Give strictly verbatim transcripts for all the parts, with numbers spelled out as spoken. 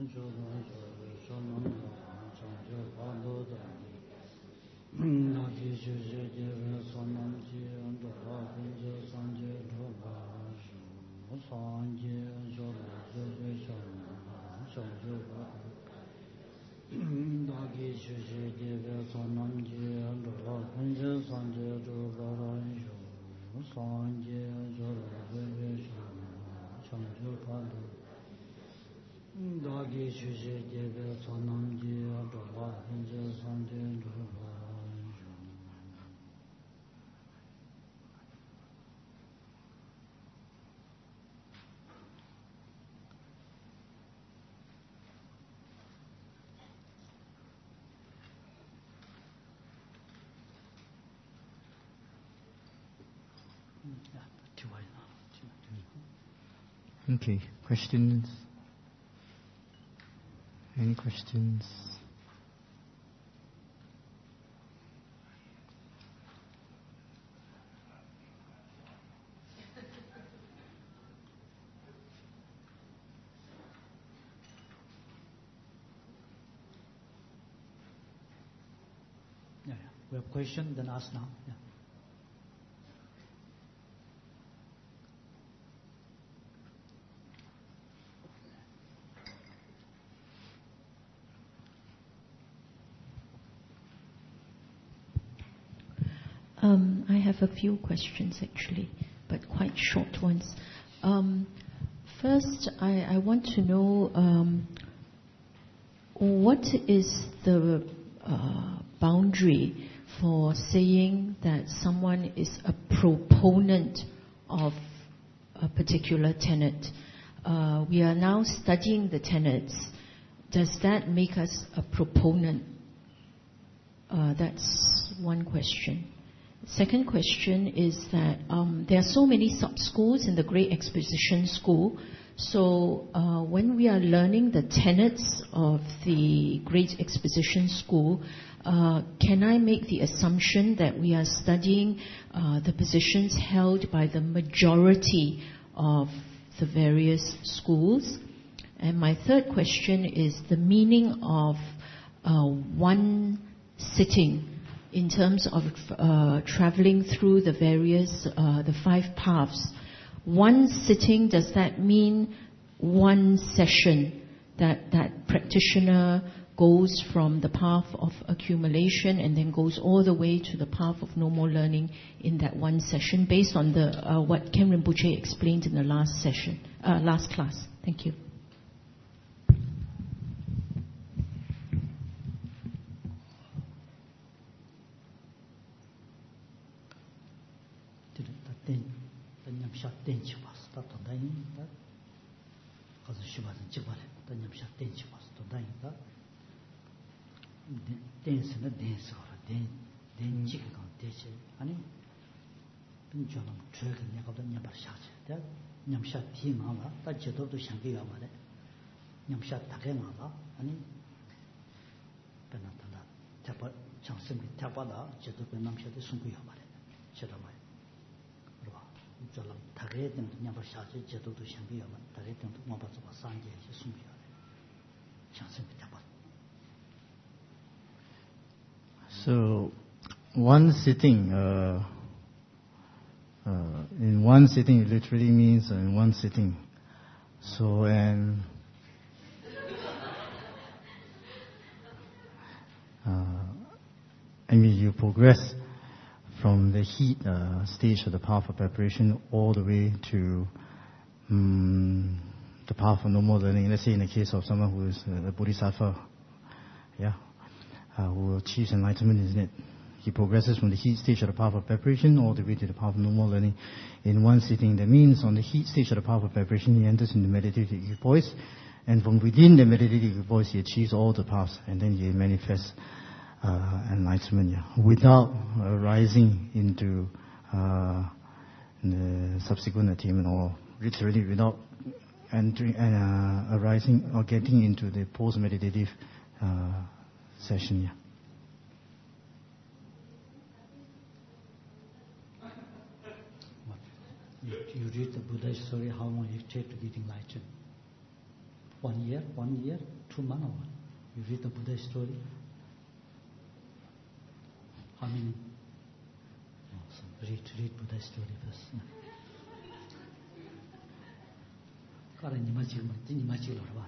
Okay, questions? Any questions? Yeah, yeah. We have a question, then ask now. Yeah. Um, I have a few questions actually, but quite short ones. Um, first, I, I want to know um, what is the uh, boundary for saying that someone is a proponent of a particular tenet. Uh, we are now studying the tenets. Does that make us a proponent? Uh, that's one question. Second question is that um, there are so many sub-schools in the Great Exposition School. So uh, when we are learning the tenets of the Great Exposition School, uh, can I make the assumption that we are studying uh, the positions held by the majority of the various schools? And my third question is the meaning of uh, one sitting in terms of uh, traveling through the various, uh, the five paths. One sitting, does that mean one session that that practitioner goes from the path of accumulation and then goes all the way to the path of no more learning in that one session, based on the uh, what Ken Rinpoche explained in the last session, uh, last class? Thank you. So, one sitting, uh, uh, in one sitting, it literally means uh, in one sitting. So, and uh, I mean, you progress from the heat uh, stage of the path of preparation all the way to um, the path of no more learning. Let's say in the case of someone who is uh, a bodhisattva, yeah, uh, who achieves enlightenment, isn't it? He progresses from the heat stage of the path of preparation all the way to the path of no more learning in one sitting. That means on the heat stage of the path of preparation, he enters into meditative equipoise, and from within the meditative equipoise, he achieves all the paths, and then he manifests uh, enlightenment, yeah, without uh, rising into uh, the subsequent attainment, or literally without entering, uh, arising or getting into the post-meditative uh, session, yeah. You, you read the Buddha's story, how long it takes to get enlightened. One year, one year, two months or what? You read the Buddha story. How many? Oh, so read, read Buddha story first. 가라 니마 지금 니마 지금 봐.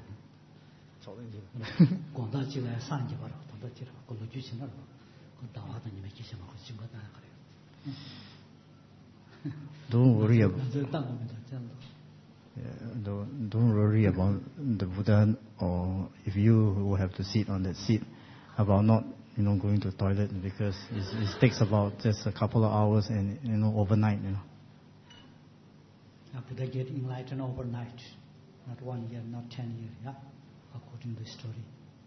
广大지금 산지 봐라. 돈도 지라. 그걸로 주시나 봐. 그 다와도 니마 기셔 먹고 지금 다 그래요. Don't worry about. Yeah, don't, don't worry about the Buddha, or if you will have to sit on that seat, about not, you know, going to the toilet, because it, it takes about just a couple of hours and, you know, overnight, you know. Buddha get enlightened overnight, not one year, not ten years, yeah, according to the story.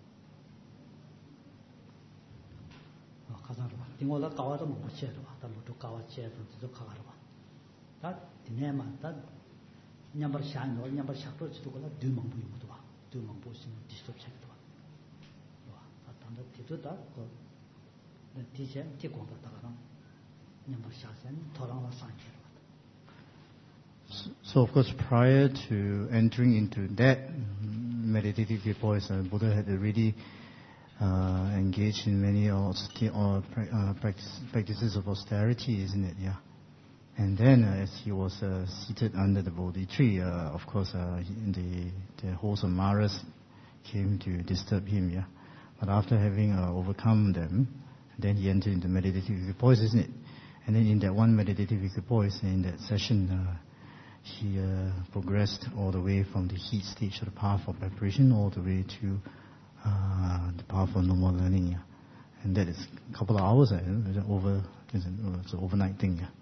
가자로 봐. 딩올라 가와도 못 쳐도 봐. 다 모두 가와 쳐도 저 가가로 봐. 다 디네만 다 냠버 샤노 냠버 샤도 지도 걸라 두망 부이고도 봐. 두망 보시는 디스톱 책도 봐. 와. 다 단다 디도다 그 디제 디공도 다가랑 냠버 샤선 돌아와 산지로 봐. So of course, prior to entering into that meditative viewpoints, uh, Buddha had already uh, engaged in many austere, uh, uh, practice, practices of austerity, isn't it? Yeah. And then, uh, as he was uh, seated under the Bodhi tree, uh, of course, uh, the the host of Maras came to disturb him. Yeah. But after having uh, overcome them, then he entered into meditative viewpoints, isn't it? And then in that one meditative viewpoints, in that session. Uh, He uh, progressed all the way from the heat stage of the path of preparation all the way to uh, the path of no more learning. Yeah. And that is a couple of hours, uh, over, it's an overnight thing. Yeah.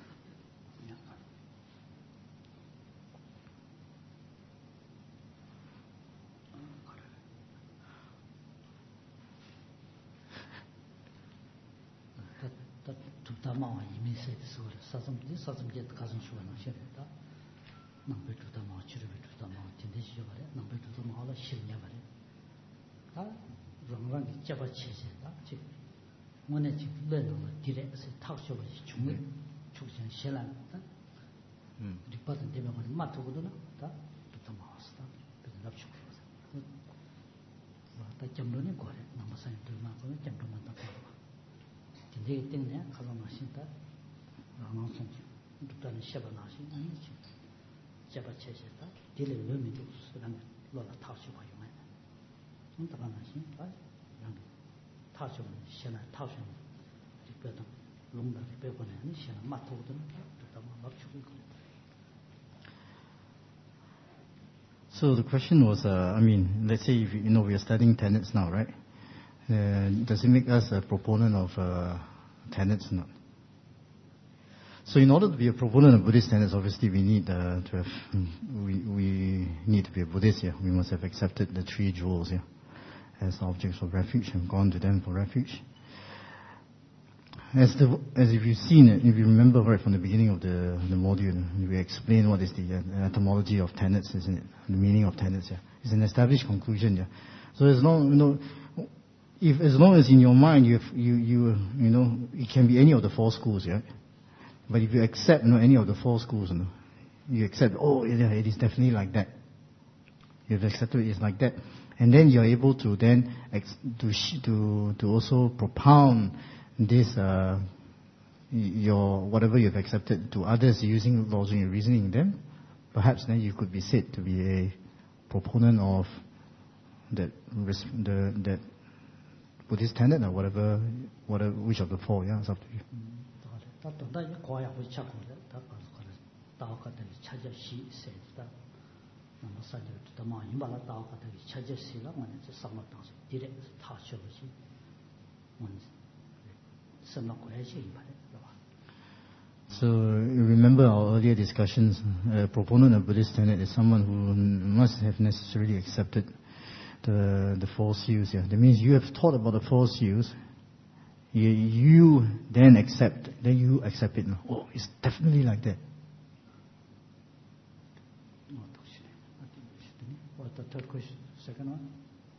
남배 주다 마 치료배 주다 마 진대시 줘봐래 남배 주다 마라 실냐 봐래 아 랑랑이 잡아 치세다 지 뭐네 지 레는 디렉스 탁쇼가 중에 출신 실란다 음 리파든 되면 뭐 맞거든요 다 주다 마스다 그래서 납축 다 점론이 거래 남아서 들만 거는 점론만 다 봐봐 근데 때문에 가서 마신다 랑랑성 주다는 셔바 나시 아니지 제가 체제다 딜을 의미도 쓰는 로라 타시고 요만 좀 다가나시 아 양 타시고 신나 타시고 리peto 롱다 리pe고는 신나 맞거든 또 맞추고 있고. So the question was, uh, I mean, let's say if, you know, we are studying tenets now, right? Uh, does it make us a proponent of uh, tenets or not? So in order to be a proponent of Buddhist tenets, obviously we need uh, to have, we, we need to be a Buddhist here. Yeah? We must have accepted the three jewels here yeah, as objects of refuge and gone to them for refuge. As the, as if you've seen it, if you remember right from the beginning of the, the module, we explained what is the uh, etymology of tenets, isn't it? The meaning of tenets. Yeah? It's an established conclusion. Yeah? So as long, you know, if as long as in your mind you have, you you you know, it can be any of the four schools, yeah. But if you accept, you know, any of the four schools, you know, you accept, oh, yeah, it is definitely like that. You've accepted it is like that, and then you're able to then ex- to to to also propound this uh, your whatever you've accepted to others using logic and reasoning them. Perhaps then you could be said to be a proponent of that the that Buddhist tenet or whatever, whatever which of the four. Yeah, it's up to you. 다 고야 고착고 다 가서 다가다 찾아시 세다 너무 사지도 더 많이 말아 다가다 찾아시라 뭐는 상마당서 디렉 타셔버지 뭔 선마고야시 말이야. So remember our earlier discussions. A proponent of Buddhist tenet is someone who must have necessarily accepted the the four seals. Yeah, that means you have thought about the four seals. You, you then accept, then you accept it. Oh, it's definitely like that. What the third question? Second one?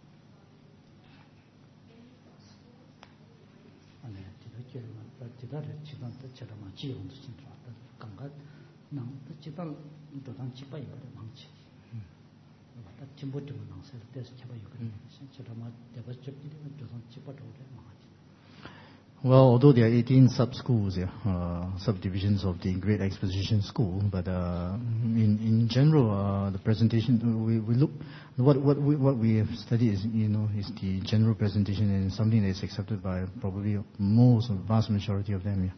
아니, 지도 지도 지도 지도만 지용도 진짜 감각 난 지도 도당 지바이 말에 망치. 다 진보 좀 나서 때서 잡아 요거는 저러마 대버 접기는 조선 집어도 망하지. Well, although there are eighteen sub-schools, yeah, uh, subdivisions of the Great Exposition School, but uh, in, in general, uh, the presentation, we, we look, what, what, we, what we have studied is, you know, is the general presentation and something that is accepted by probably most, or vast majority of them, yeah.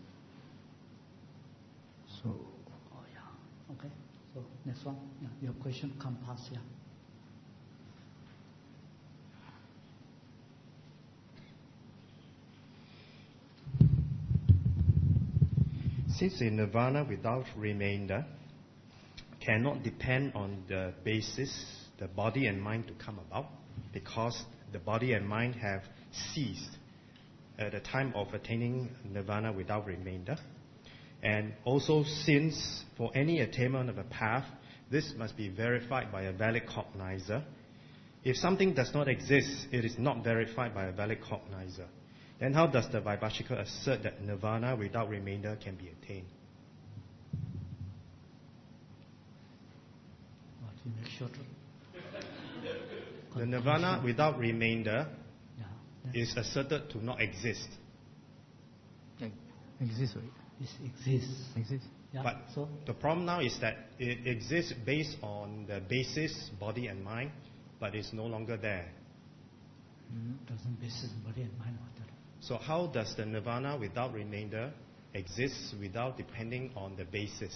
So. Oh, yeah. Okay. So, next one. Yeah, your question come past, yeah. Since a nirvana without remainder cannot depend on the basis, the body and mind to come about, because the body and mind have ceased at the time of attaining nirvana without remainder. And also since for any attainment of a path, this must be verified by a valid cognizer. If something does not exist, it is not verified by a valid cognizer. Then how does the Vaibhashika assert that nirvana without remainder can be attained? What, you make shorter? The nirvana without remainder yeah, is asserted to not exist. Exists, right? This exists. Exists. Yeah, But so the problem now is that it exists based on the basis, body and mind, but it's no longer there. doesn't basis body and mind what So how does the nirvana without remainder exist without depending on the basis?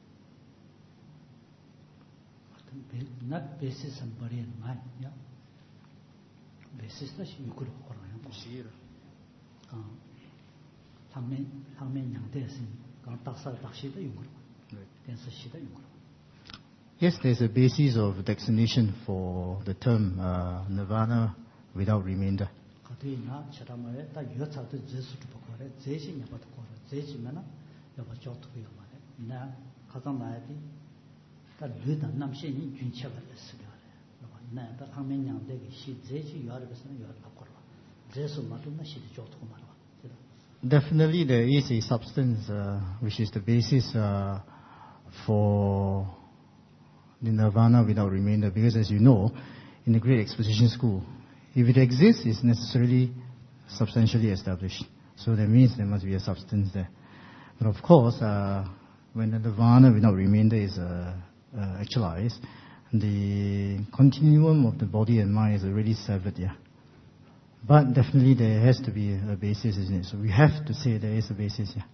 Not basis and body and mind, yeah. Basis is you could hold on. 상면 상면 양대에서 그 딱살 딱시도 용으로. 그래서 시도 용으로. Yes, there's a basis of designation for the term uh, nirvana without remainder. 가도이나 저라마에 다 여차도 제수도 보고래 제신 여봐도 고래 제시면은 여봐 저토고 말해. 나 가장 나야지 다 류다 남신이 준체가 됐어요. 여봐 나다 상면 양대기 시 제시 여르서는 여르다 고래. 제수 맞으면 시도 저토고 말아. Definitely there is a substance uh, which is the basis uh, for the nirvana without remainder, because as you know, in the Great Exposition School, if it exists, it's necessarily substantially established. So that means there must be a substance there. But of course, uh, when the nirvana without remainder is uh, uh, actualized, the continuum of the body and mind is already severed, yeah. But definitely there has to be a basis, isn't it? So we have to say there is a basis, yeah.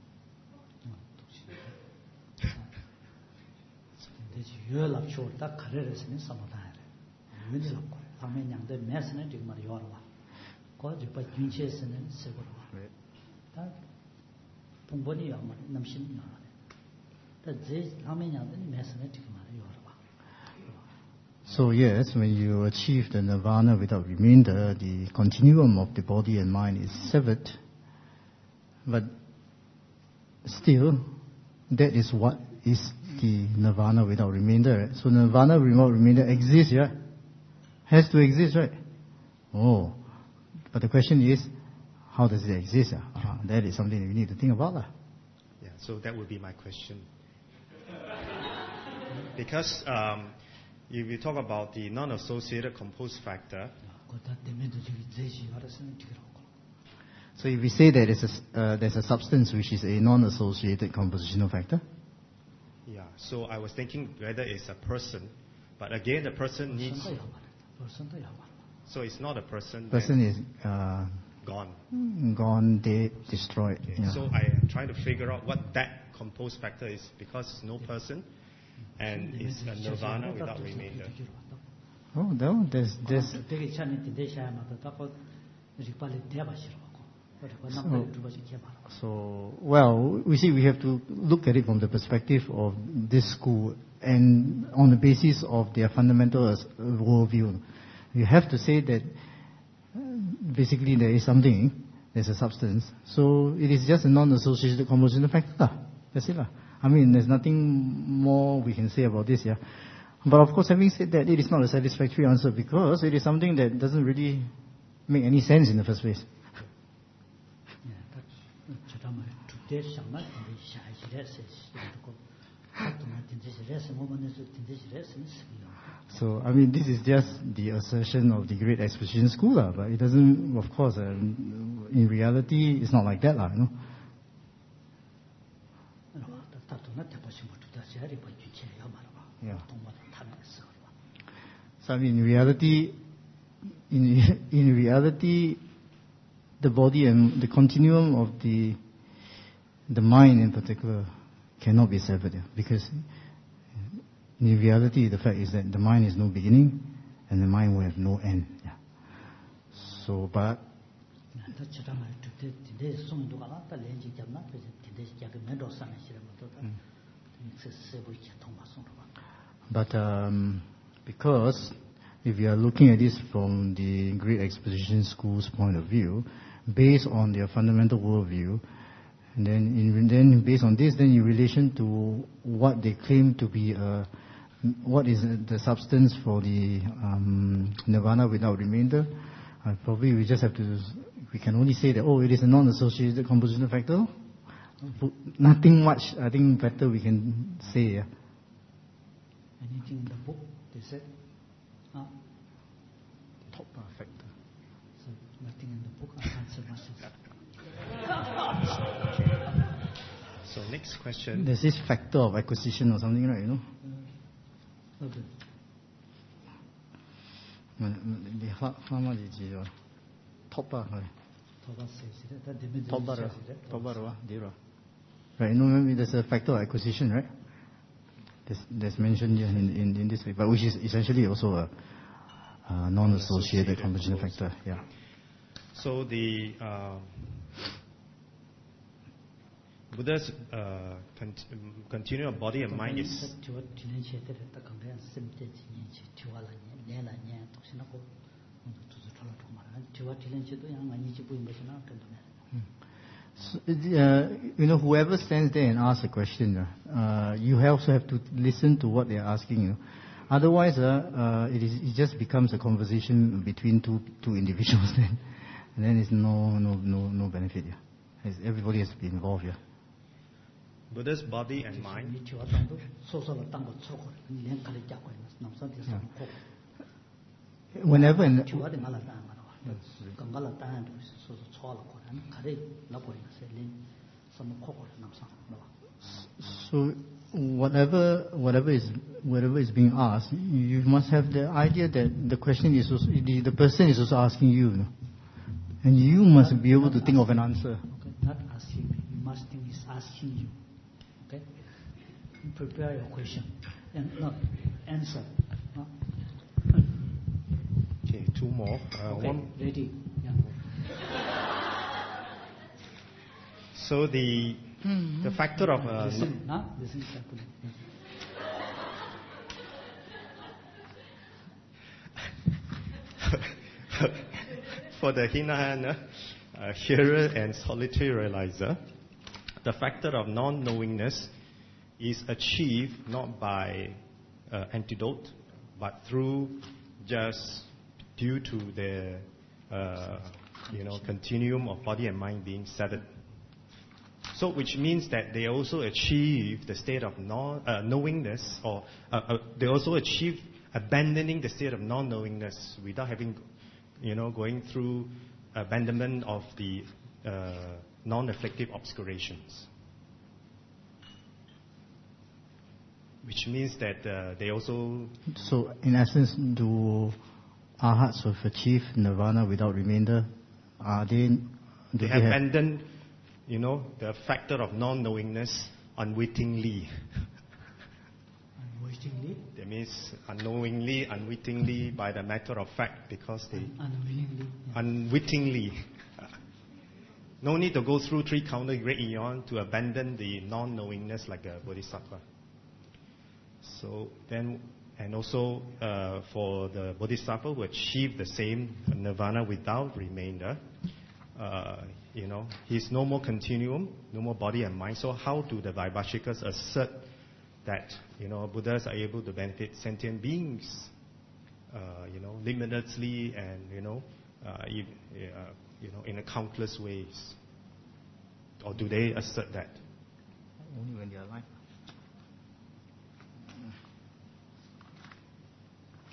유럽 쇼다 카레르스는 사마다래. 유럽 거. 상면 양대 매스는 지금 말이 요러와. 거기 바 준체스는 세고와. 다 동본이 요 말. 남신 나래. 다 제 상면 양대 매스는 지금 말이 요러와. So yes, when you achieve the nirvana without remainder, the continuum of the body and mind is severed. But still, that is what is the nirvana without remainder. So nirvana without remainder exists, yeah? Has to exist, right? Oh, but the question is, how does it exist? Yeah? Uh, that is something that we need to think about. Uh. Yeah, so that would be my question. Because um, if we talk about the non-associated composed factor, so if we say that there's a, uh, there's a substance which is a non-associated compositional factor, yeah, so I was thinking whether it's a person, but again the person needs, so it's not a person. Person is uh, gone. Gone, dead, destroyed. Okay, yeah. So I am trying to figure out what that composed factor is, because it's no person and it's a nirvana without remainder. Oh, no, there's there's. So, so, well, we see we have to look at it from the perspective of this school and on the basis of their fundamental worldview. You have to say that basically there is something, there's a substance. So it is just a non-associated compositional factor. That's it. I mean, there's nothing more we can say about this, yeah. But of course, having said that, it is not a satisfactory answer because it is something that doesn't really make any sense in the first place. So, I mean, this is just the assertion of the Great Exposition School, uh, but it doesn't, of course, uh, in reality, it's not like that, uh, you know. Yeah. So, I mean, in reality, in, in reality, the body and the continuum of the the mind in particular cannot be severed, yeah, because in reality, the fact is that the mind is no beginning and the mind will have no end. Yeah. So, but but um, because if you are looking at this from the Great Exposition School's point of view, based on their fundamental worldview, and then in, then based on this, then in relation to what they claim to be a, what is the substance for the um, nirvana without remainder, uh, probably we just have to, we can only say that, oh, it is a non-associated compositional factor. Nothing much, I think, better we can say. Yeah. Anything in the book, they said, uh, top factor. So nothing in the book, I can't say much. So next question. There's this factor of acquisition or something, right? You know. Okay. 你發翻乜嘢字喎 ？top 啊係。top 啊，top 啊，點啊？ Right, you know, maybe there's a factor of acquisition, right? That's, that's mentioned here in, in, in this way, but which is essentially also a, a non-associated compositional factor. Yeah. So the uh, Buddha's uh, cont- continuum of body and mind is. So, uh, you know, whoever stands there and asks a question, uh, you also have to listen to what they are asking you. Otherwise, uh, uh, it, is, it just becomes a conversation between two two individuals, then, and then it's no no no no benefit. Yeah. Everybody has to be involved. Yeah. Buddha's body and mind. Whenever. An, So whatever whatever is whatever is being asked, you must have the idea that the question is also, the, the person is also asking you, you know? And you must not, be able to think of an answer. Okay, not asking me. You must think is asking you. Okay, you prepare your question and not answer. No? Okay, two more. Uh, okay, one. ready. Yeah. So the mm-hmm. the factor of uh, listen, no? Huh? Listen carefully. Yeah. For the Hinayana uh, hearer and solitary realizer, the factor of non-knowingness is achieved not by uh, antidote, but through just due to the uh, you know continuum of body and mind being severed. So, which means that they also achieve the state of non, uh, knowingness, or uh, uh, they also achieve abandoning the state of non-knowingness without having, you know, going through abandonment of the uh, non-reflective obscurations. Which means that uh, they also. So, in essence, do arhats who have achieved nirvana without remainder, are they? Do they, they have abandoned. You know, the factor of non-knowingness unwittingly. Unwittingly? That means unknowingly, unwittingly, by the matter of fact, because they... Unwillingly. Yeah. Unwittingly. No need to go through three counter great eon to abandon the non-knowingness like a bodhisattva. So then, and also uh, for the bodhisattva who achieve the same nirvana without remainder, uh, you know, he's no more continuum, no more body and mind. So how do the Vaibhashikas assert that, you know, Buddhas are able to benefit sentient beings, uh, you know, limitlessly and, you know, uh, you, uh, you know, in a countless ways? Or do they assert that? Only when they are alive.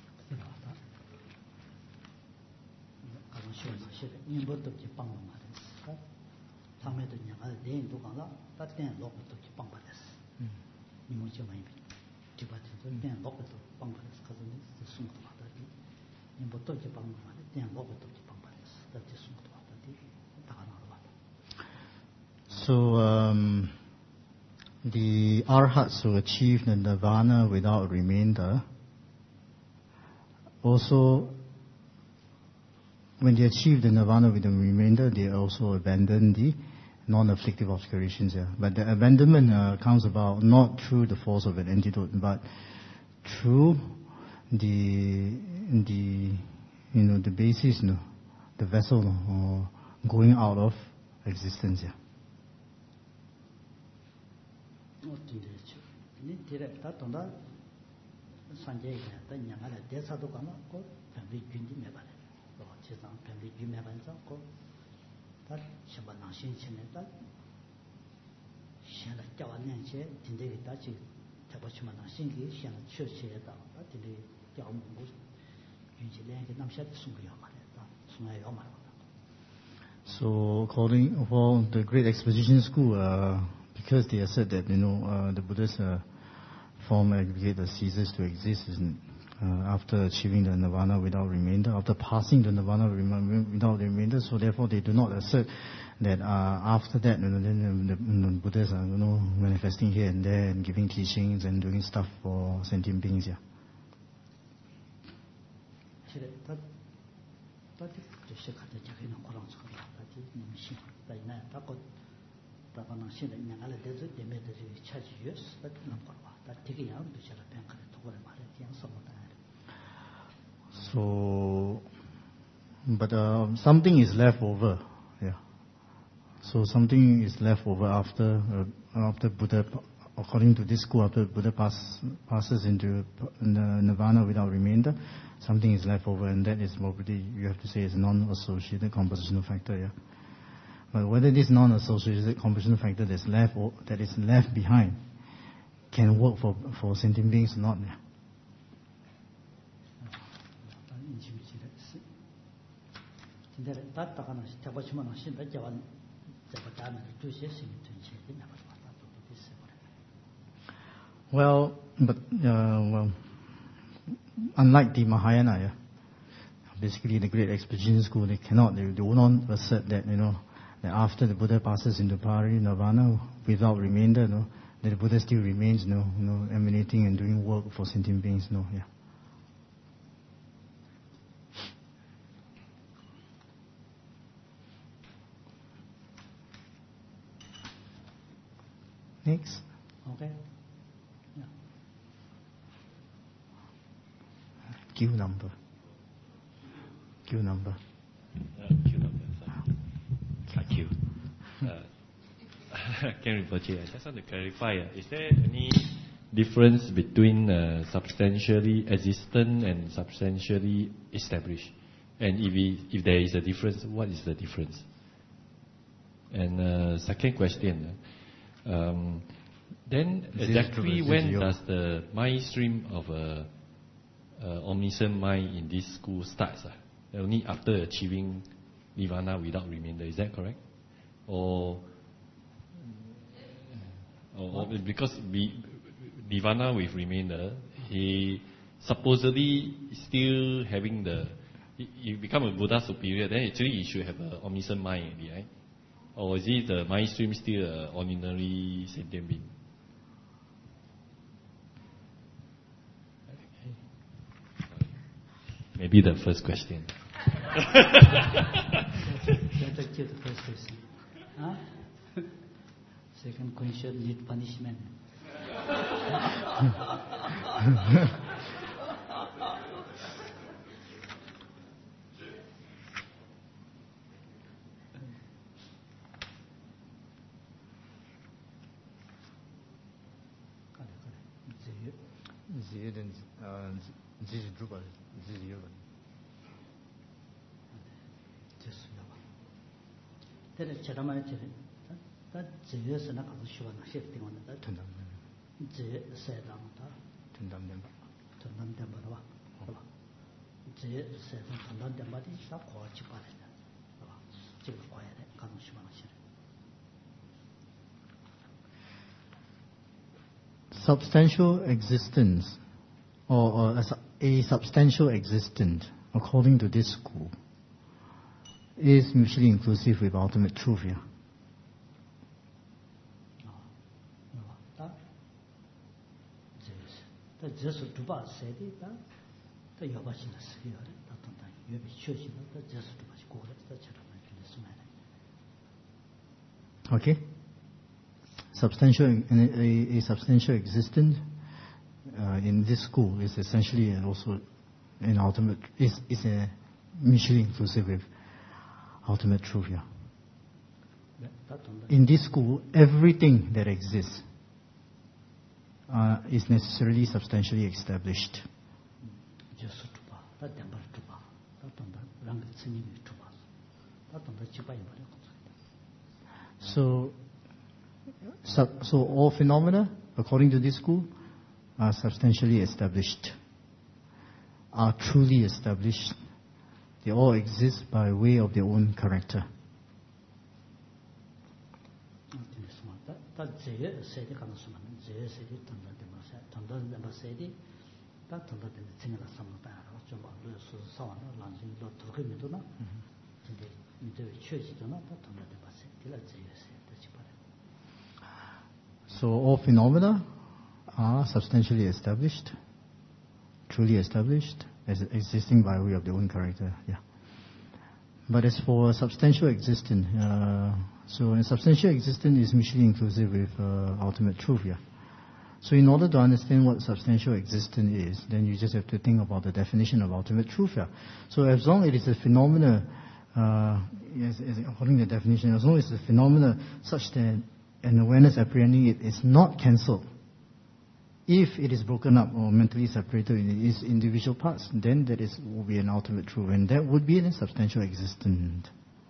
시원한 시대 님부터 지 방문 말했어. 상매도 내가 내인도 가라. 따뜻한 로봇도 지 방문 받았어. 님은 좀 많이 디바트도 그냥 로봇도 방문 받았어. 가서 숨도 받았지. 님부터 지 방문 말해. 그냥 로봇도 지 방문 받았어. 그때 숨도 받았지. 다 가나 봐. So um, the arhats who achieve the nirvana without remainder also, when they achieve the nirvana with the remainder, they also abandon the non-afflictive obscurations. Yeah. But the abandonment uh, comes about not through the force of an antidote, but through the the you know the basis, you know, the vessel, or going out of existence. Yeah. 산재가 대사도 가나 고 family 균지 매발에 또 지상 family 균 매반서 고 다 시바나 신신에다 신의 자원년체 딘데게 다지 잡아치마나 신기 신의 최체에다 다들 야무고 균지랭게 남샷 숨고요 말했다 숨어요 말. So according for the Great Exposition School, uh, because they assert that you know uh, the Buddha's uh, form aggregate that ceases to exist uh, after achieving the nirvana without remainder, after passing the nirvana without remainder. So therefore, they do not assert that uh, after that, you know, then the, the Buddhas are you know manifesting here and there and giving teachings and doing stuff for sentient beings. Yeah. So, but uh, something is left over, yeah. So something is left over after uh, after Buddha, according to this school, after Buddha pass, passes into nirvana without remainder, something is left over, and that is probably you have to say is a non-associated compositional factor, yeah. But whether this non-associated compositional factor that's left or that is left behind can work for for sentient beings or not, yeah. Well, but uh, well, unlike the Mahayana, yeah, basically the Great Exposition School, they cannot, they, they will not assert that you know that after the Buddha passes into parinirvana without remainder, you know, that the Buddha still remains, you know, you know, emanating and doing work for sentient beings, no, yeah. Next. Okay. Yeah. Q number. Q number. Uh, Q number. Sorry. Q. Uh, Ken Rinpoche, I just want to clarify. Uh, is there any difference between uh, substantially existent and substantially established? And if, we, if there is a difference, what is the difference? And uh, second question. Um, then exactly when does the mind stream of a, a omniscient mind in this school starts? Uh? Only after achieving nirvana without remainder, is that correct? Or, or, or because we, nirvana with remainder, he supposedly still having the, you become a Buddha superior, then actually you should have an omniscient mind, right? Or is it the mind stream still an ordinary sentient being? Maybe the first question. That's the first question. Huh? Second question, need punishment. Zidin, Zidruba, Zidruba. Just now. There is Charamana. That Zayas and Akashwana shifting on that. Zay said on that. Tundam them. Tundam Dembara. Zay said on Tundam Dembadi, Sakwa Chipari. 지금 봐야 돼. 가능 시간은 싫어. Substantial existence, or, or a, su- a substantial existence, according to this school, is mutually inclusive with ultimate truth. Yeah. 다 제수 두바 세디 다 여바신다 스리어래 다 돈다 여비 쉬어진다 다 제수 두바시 고래 다 저러면 되겠으면 Okay. Substantial, a, a, a substantial existence uh, in this school is essentially also an ultimate, is, is a mutually inclusive with ultimate truth. Yeah. 다 돈다 In this school, everything that exists uh, is necessarily substantially established. 제수 두바 다 덴바 두바 다 돈다 랑 스님이 두바 다 돈다 지바이 말이야. So, sub, so all phenomena, according to this school, are substantially established, are truly established. They all exist by way of their own character. 다 제에 세디 가능성은 제에 세디 돈다 데마사 돈다 데마 세디 다 돈다 데 진행을 삼는다라고 좀 알려서 사원을 란진도 들게 믿으나 근데 이제 취지도나 다 돈다 데마 세디라 제에 세디 지바래. So all phenomena are substantially established, truly established, as existing by way of their own character. Yeah. But as for substantial existence, uh, so a substantial existence is mutually inclusive with uh, ultimate truth. Yeah. So in order to understand what substantial existence is, then you just have to think about the definition of ultimate truth. Yeah. So as long as it is a phenomena, uh, as, as according to the definition, as long as it's a phenomena such that an awareness apprehending it is not cancelled, if it is broken up or mentally separated in its individual parts, then that is will be an ultimate truth, and that would be a substantial existence.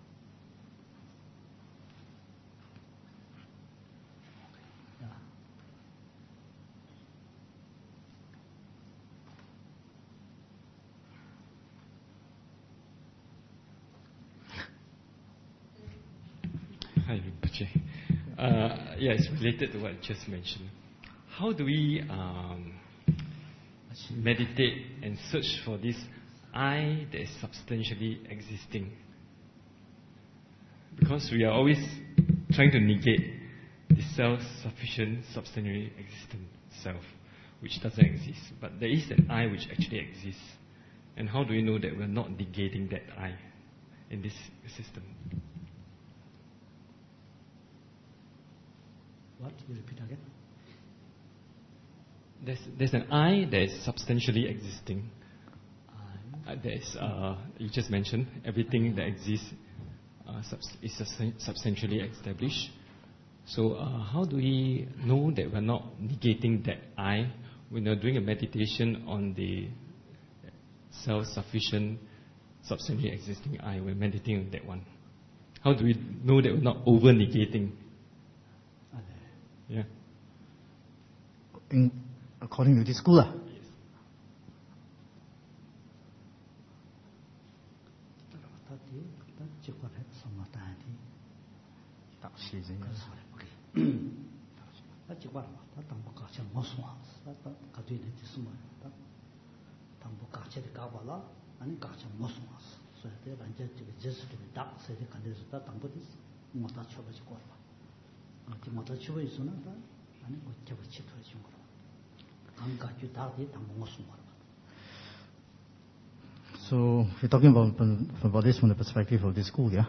Hi, Rinpoche. Uh, yeah, it's related to what you just mentioned. How do we um, meditate and search for this I that is substantially existing? Because we are always trying to negate the self-sufficient, substantially existent self, which doesn't exist. But there is an I which actually exists. And how do we know that we're not negating that I in this system? What? You repeat again? There's, there's an I that is substantially existing. Uh, there's, uh, you just mentioned, everything that exists uh, subs- is substan- substantially established. So uh, how do we know that we're not negating that I when we're doing a meditation on the self-sufficient, substantially existing I? We're meditating on that one. How do we know that we're not over-negating? Yeah. In, according to this school, uh, so we're talking about, about this from the perspective of this school, yeah?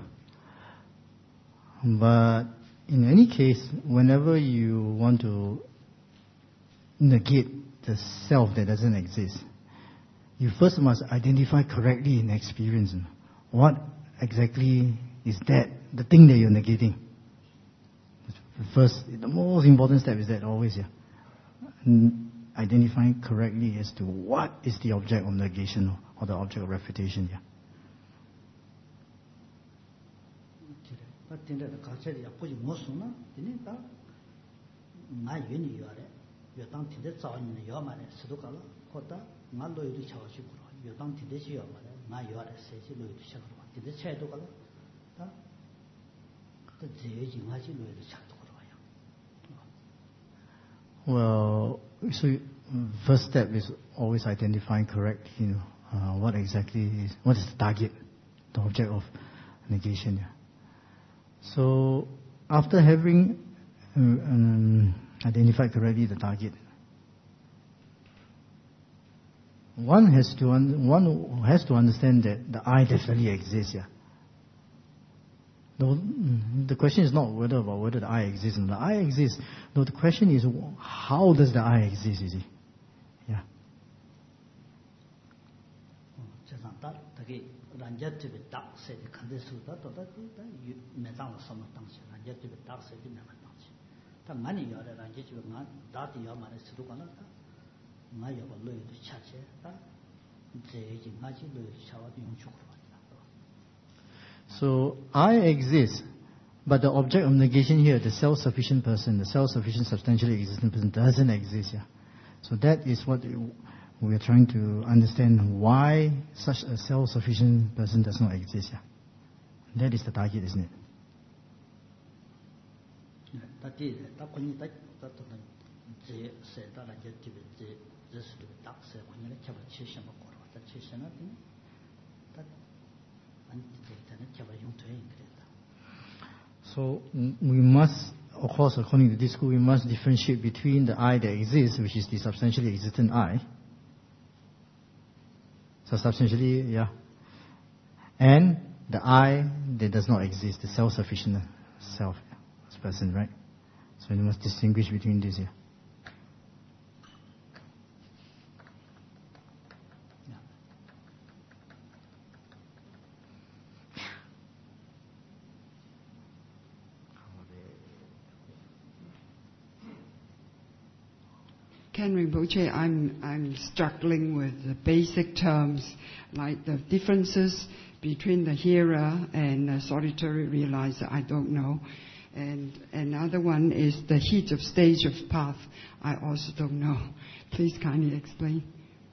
But in any case, whenever you want to negate the self that doesn't exist, you first must identify correctly in experience what exactly is that, the thing that you're negating. The first, the most important step is that always, yeah, identifying correctly as to what is the object of negation or the object of refutation, yeah. 그 제외징하지 로에도 찾고 그러야. Well, so first step is always identifying correct, you know, uh, what exactly is, what is the target, the object of negation. Yeah. So after having um, identified correctly the target, one has to un- one has to understand that the I definitely exists. Yeah. No, the question is not whether about whether the I exists. The I exists. No, the question is how does the I exist? You see, yeah. 제상다 되게 란자집에 딱 세대 컨데스다 또다 이 매장을 섬을 당시 란자집에 딱 세대 매만 당시. 다 많이 여러 란자집에 나 다디 여만에 쓰도가나 나 여고 로이도 차체 다 제지 가지 로이 차와도 용축으로. So I exist, but the object of negation here, the self-sufficient person, the self-sufficient substantially existent person, doesn't exist. Yeah. So that is what we are trying to understand, why such a self-sufficient person does not exist. Yeah. That is the target, isn't it? So we must, of course, according to this school, we must differentiate between the I that exists, which is the substantially existent I. So substantially, yeah. And the I that does not exist, the self-sufficient self, person, right? So we must distinguish between these here. Ken Rinpoche, I'm, I'm struggling with the basic terms, like the differences between the hearer and the solitary realizer, I don't know. And another one is the heat of stage of path, I also don't know. Please kindly explain.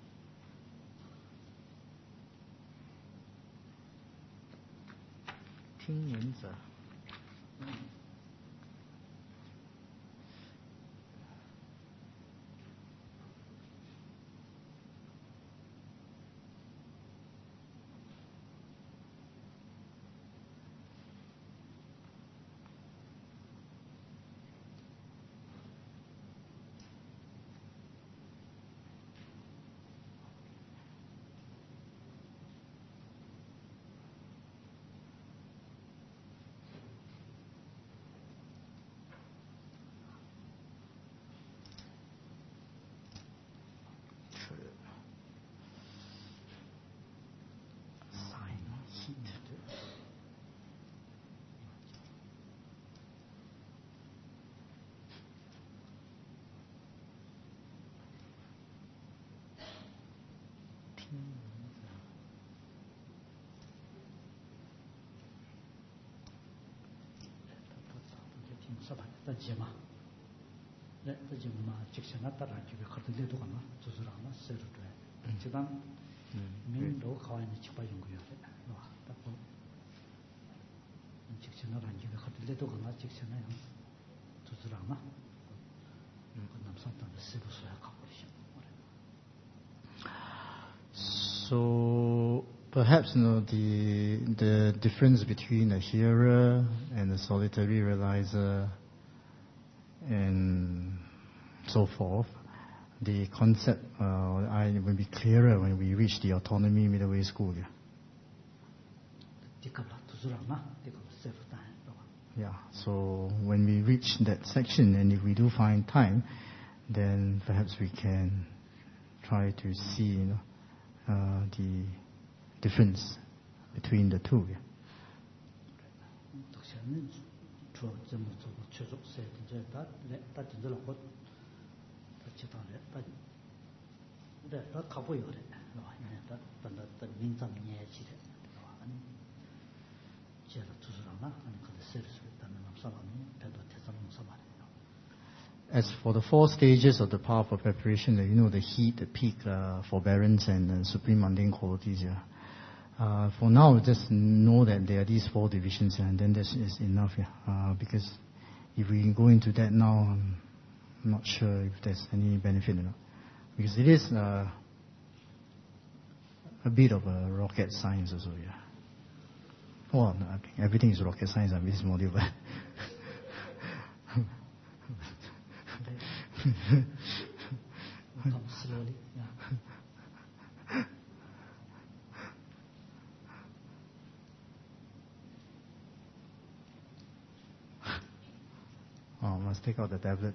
따지마. 네, 따지마. 직선나 따라 집에 거들려도 가나 조수라나 세르도. 지단 민도 가와는 집에 연구요. 와, 딱고. 직선나 집에 거들려도 가나 직선나 조수라나. 그 남산도 세부서야 가고 So perhaps you know the the difference between a hearer and a solitary realizer and so forth, the concept uh, I will be clearer when we reach the autonomy middle way school. Yeah. Yeah. So when we reach that section, and if we do find time, then perhaps we can try to see, you know, uh, the difference between the two. Yeah. As for the four stages of the path of preparation, you know, the heat, the peak, uh, forbearance, and uh, supreme mundane qualities, yeah. Uh, for now, just know that there are these four divisions, and then that is enough. Yeah. Uh, because if we go into that now, I'm not sure if there's any benefit or not. Because it is uh, a bit of a rocket science also. Yeah. Well, I think everything is rocket science on this module, but come slowly. Yeah. Oh, must take out the tablet.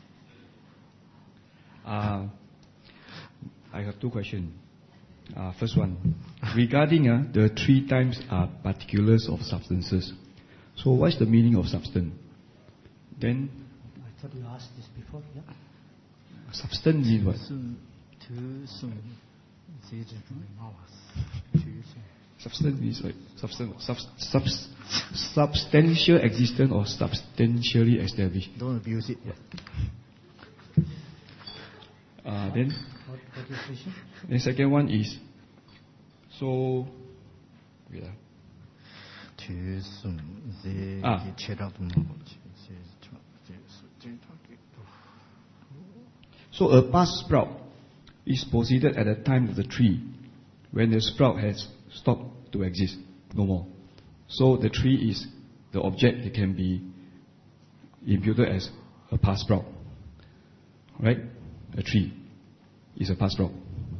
Uh, I have two questions. Uh, first one, regarding uh, the three times uh, particulars of substances. So what's the meaning of substance? Then, I thought you asked this before. Yeah. substance means what? Substance means like substance, sub, sub, substantial existence or substantially established. Don't abuse it. Yeah. Uh, then, What, what is the question? the second one is, so, wait, uh, Ah. so a past sprout is proceeded at the time of the tree, when the sprout has stopped to exist, no more. So the tree is the object that can be imputed as a past sprout. Right? A tree is a past sprout.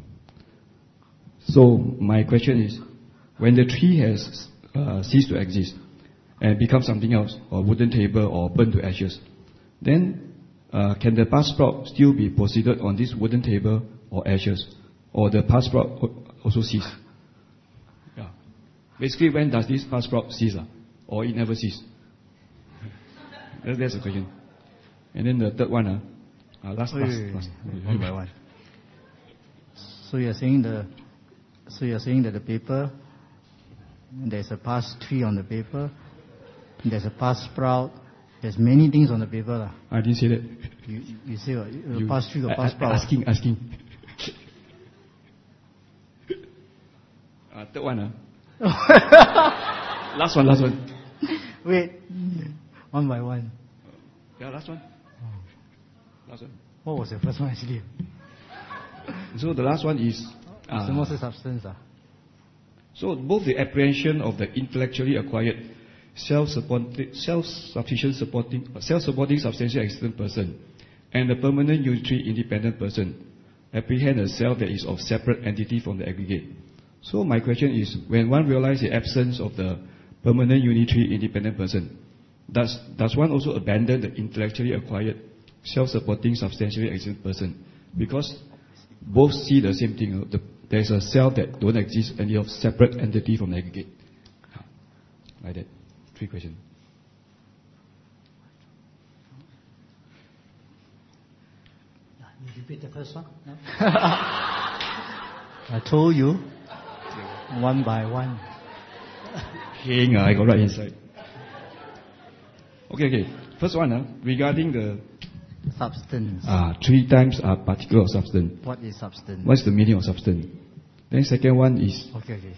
So my question is, when the tree has uh, ceased to exist and become something else, or wooden table or burnt to ashes, then uh, can the past sprout still be proceeded on this wooden table or ashes, or the past sprout also cease? Yeah. Basically, when does this past sprout cease, uh, or it never cease? That's the question. And then the third one, uh, uh, last, Wait, last, wait, wait, last. wait, one by one. So you're saying the, so you're saying that the paper, there's a past tree on the paper, there's a past sprout, there's many things on the paper. lah. I didn't say that. You, you say what? You- Past tree or I- past I- sprout? Asking, asking. uh, third one, uh. last one, last one. Wait, one by one. Yeah, last one. Last one. What was the first one actually? So the last one is. Uh, 什么是 substance 啊？ So both the apprehension of the intellectually acquired self-supporting, self-sufficient supporting, self-supporting substantial existent person and the permanent unitary independent person apprehend a self that is of separate entity from the aggregate. So my question is, when one realizes the absence of the permanent unitary independent person, does, does one also abandon the intellectually acquired self-supporting substantially existent person? Because both see the same thing. The, there's a self that don't exist and you have separate entity from the aggregate. Like that. Three questions. Yeah, you repeat the first one. No? I told you, one by one. Hang, I got right inside. Okay, okay. First one, uh, regarding the Substance. uh, three times uh, particular of substance. What is substance? What's the meaning of substance? Then second one is, Okay, okay.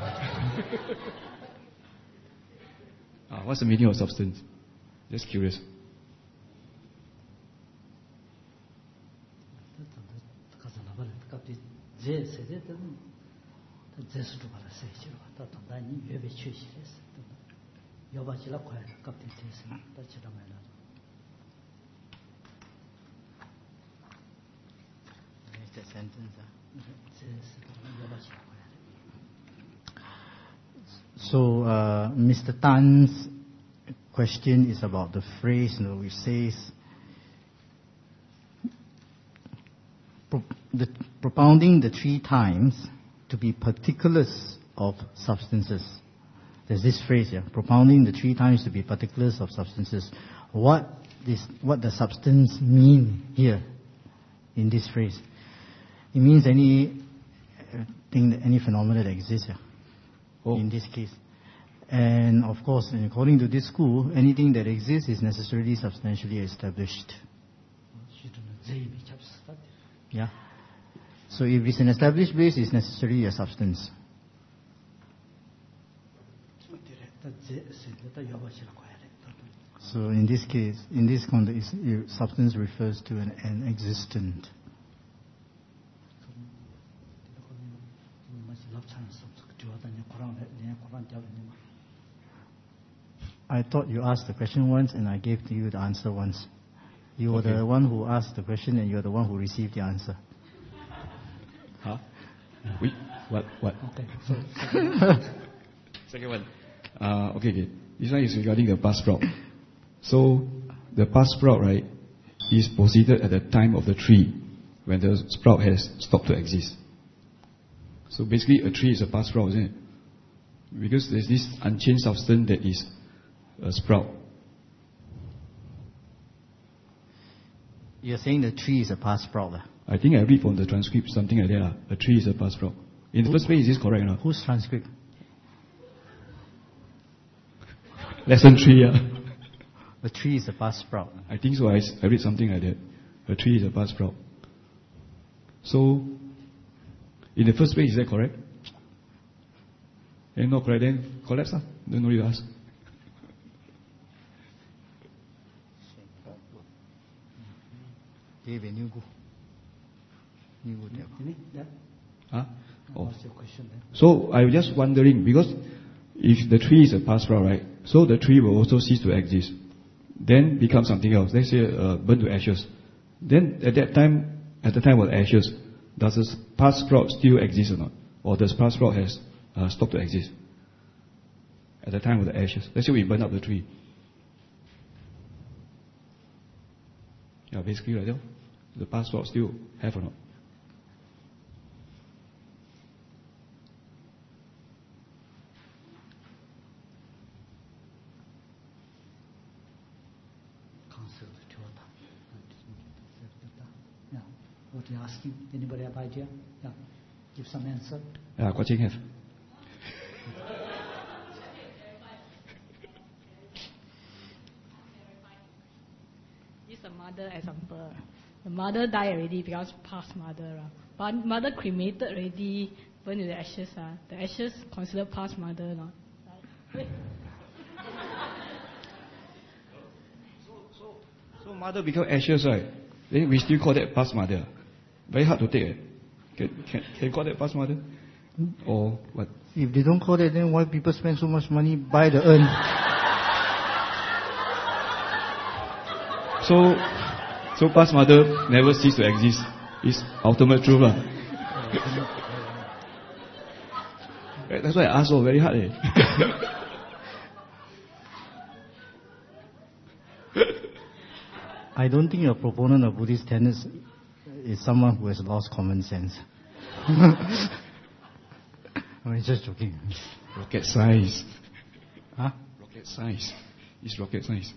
uh, what's the meaning of substance? Just curious. 제 세대들은 제수도 받아 세지로 또 단단히 예배 취시했어. 여바지라 과야 갑자기 됐어. 또 지나면은 Where's that sentence? ah? 제수도 여바지라 과야. So, uh, Mister Tan's question is about the phrase, you know, which says, pro- the, propounding the three times to be particulars of substances. There's this phrase here, propounding the three times to be particulars of substances. What is, what does substance mean here in this phrase? It means any uh, thing, that- any phenomena that exists here. Oh. In this case. And of course, according to this school, anything that exists is necessarily substantially established. 시도는 제입이 잡스다. Yeah. So if it's an established base, it's necessarily a substance. So in this case, in this context, substance refers to an, an existent. I thought you asked the question once and I gave to you the answer once. You were okay. The one who asked the question and you're the one who received the answer. Huh? Wait, what? What? Okay. So, second one. Uh, okay, okay. This one is regarding the past sprout. So, the past sprout, right, is posited at the time of the tree, when the sprout has stopped to exist. So basically, a tree is a past sprout, isn't it? Because there's this unchanged substance that is a sprout. You're saying the tree is a past sprout? Uh? I think I read from the transcript something like that. Uh, a tree is a past sprout. In the Who, first place, is this correct? Uh? Whose transcript? Lesson three. Uh. A tree is a past sprout. I think so. I, I read something like that. A tree is a past sprout. So, in the first place, is that correct? And not correct, then collapse. Uh? Don't know you ask. David, you go. You go there. Huh? Oh. What's your question then? So I was just wondering, because if the tree is a past sprout, right? So the tree will also cease to exist. Then become something else. Let's say uh, burn to ashes. Then at that time, at the time of the ashes, does the past sprout still exist or not? Or does past sprout has uh, stopped to exist? At the time of the ashes. Let's say we burn up the tree. Yeah, basically like that. The past sprout still have or not? Yeah. What are you asking? Anybody have idea? Yeah. Give some answer. Yeah, Guo Jing have. Use the mother example. The mother died already because past mother. Uh. But mother cremated already, burned to the ashes. Uh. The ashes considered past mother. No? Right? so, so, so mother become ashes, right? Then we still call that past mother. Very hard to take. Eh? Can, can, can you call that past mother? Or what? If they don't call that, then why people spend so much money buy the urn? So, so past mother never cease to exist. It's ultimate truth. Uh. That's why I asked all very hard. Eh? I don't think a proponent of Buddhist tenets is someone who has lost common sense. I mean, just joking. Rocket science. Huh? Rocket science. It's rocket science.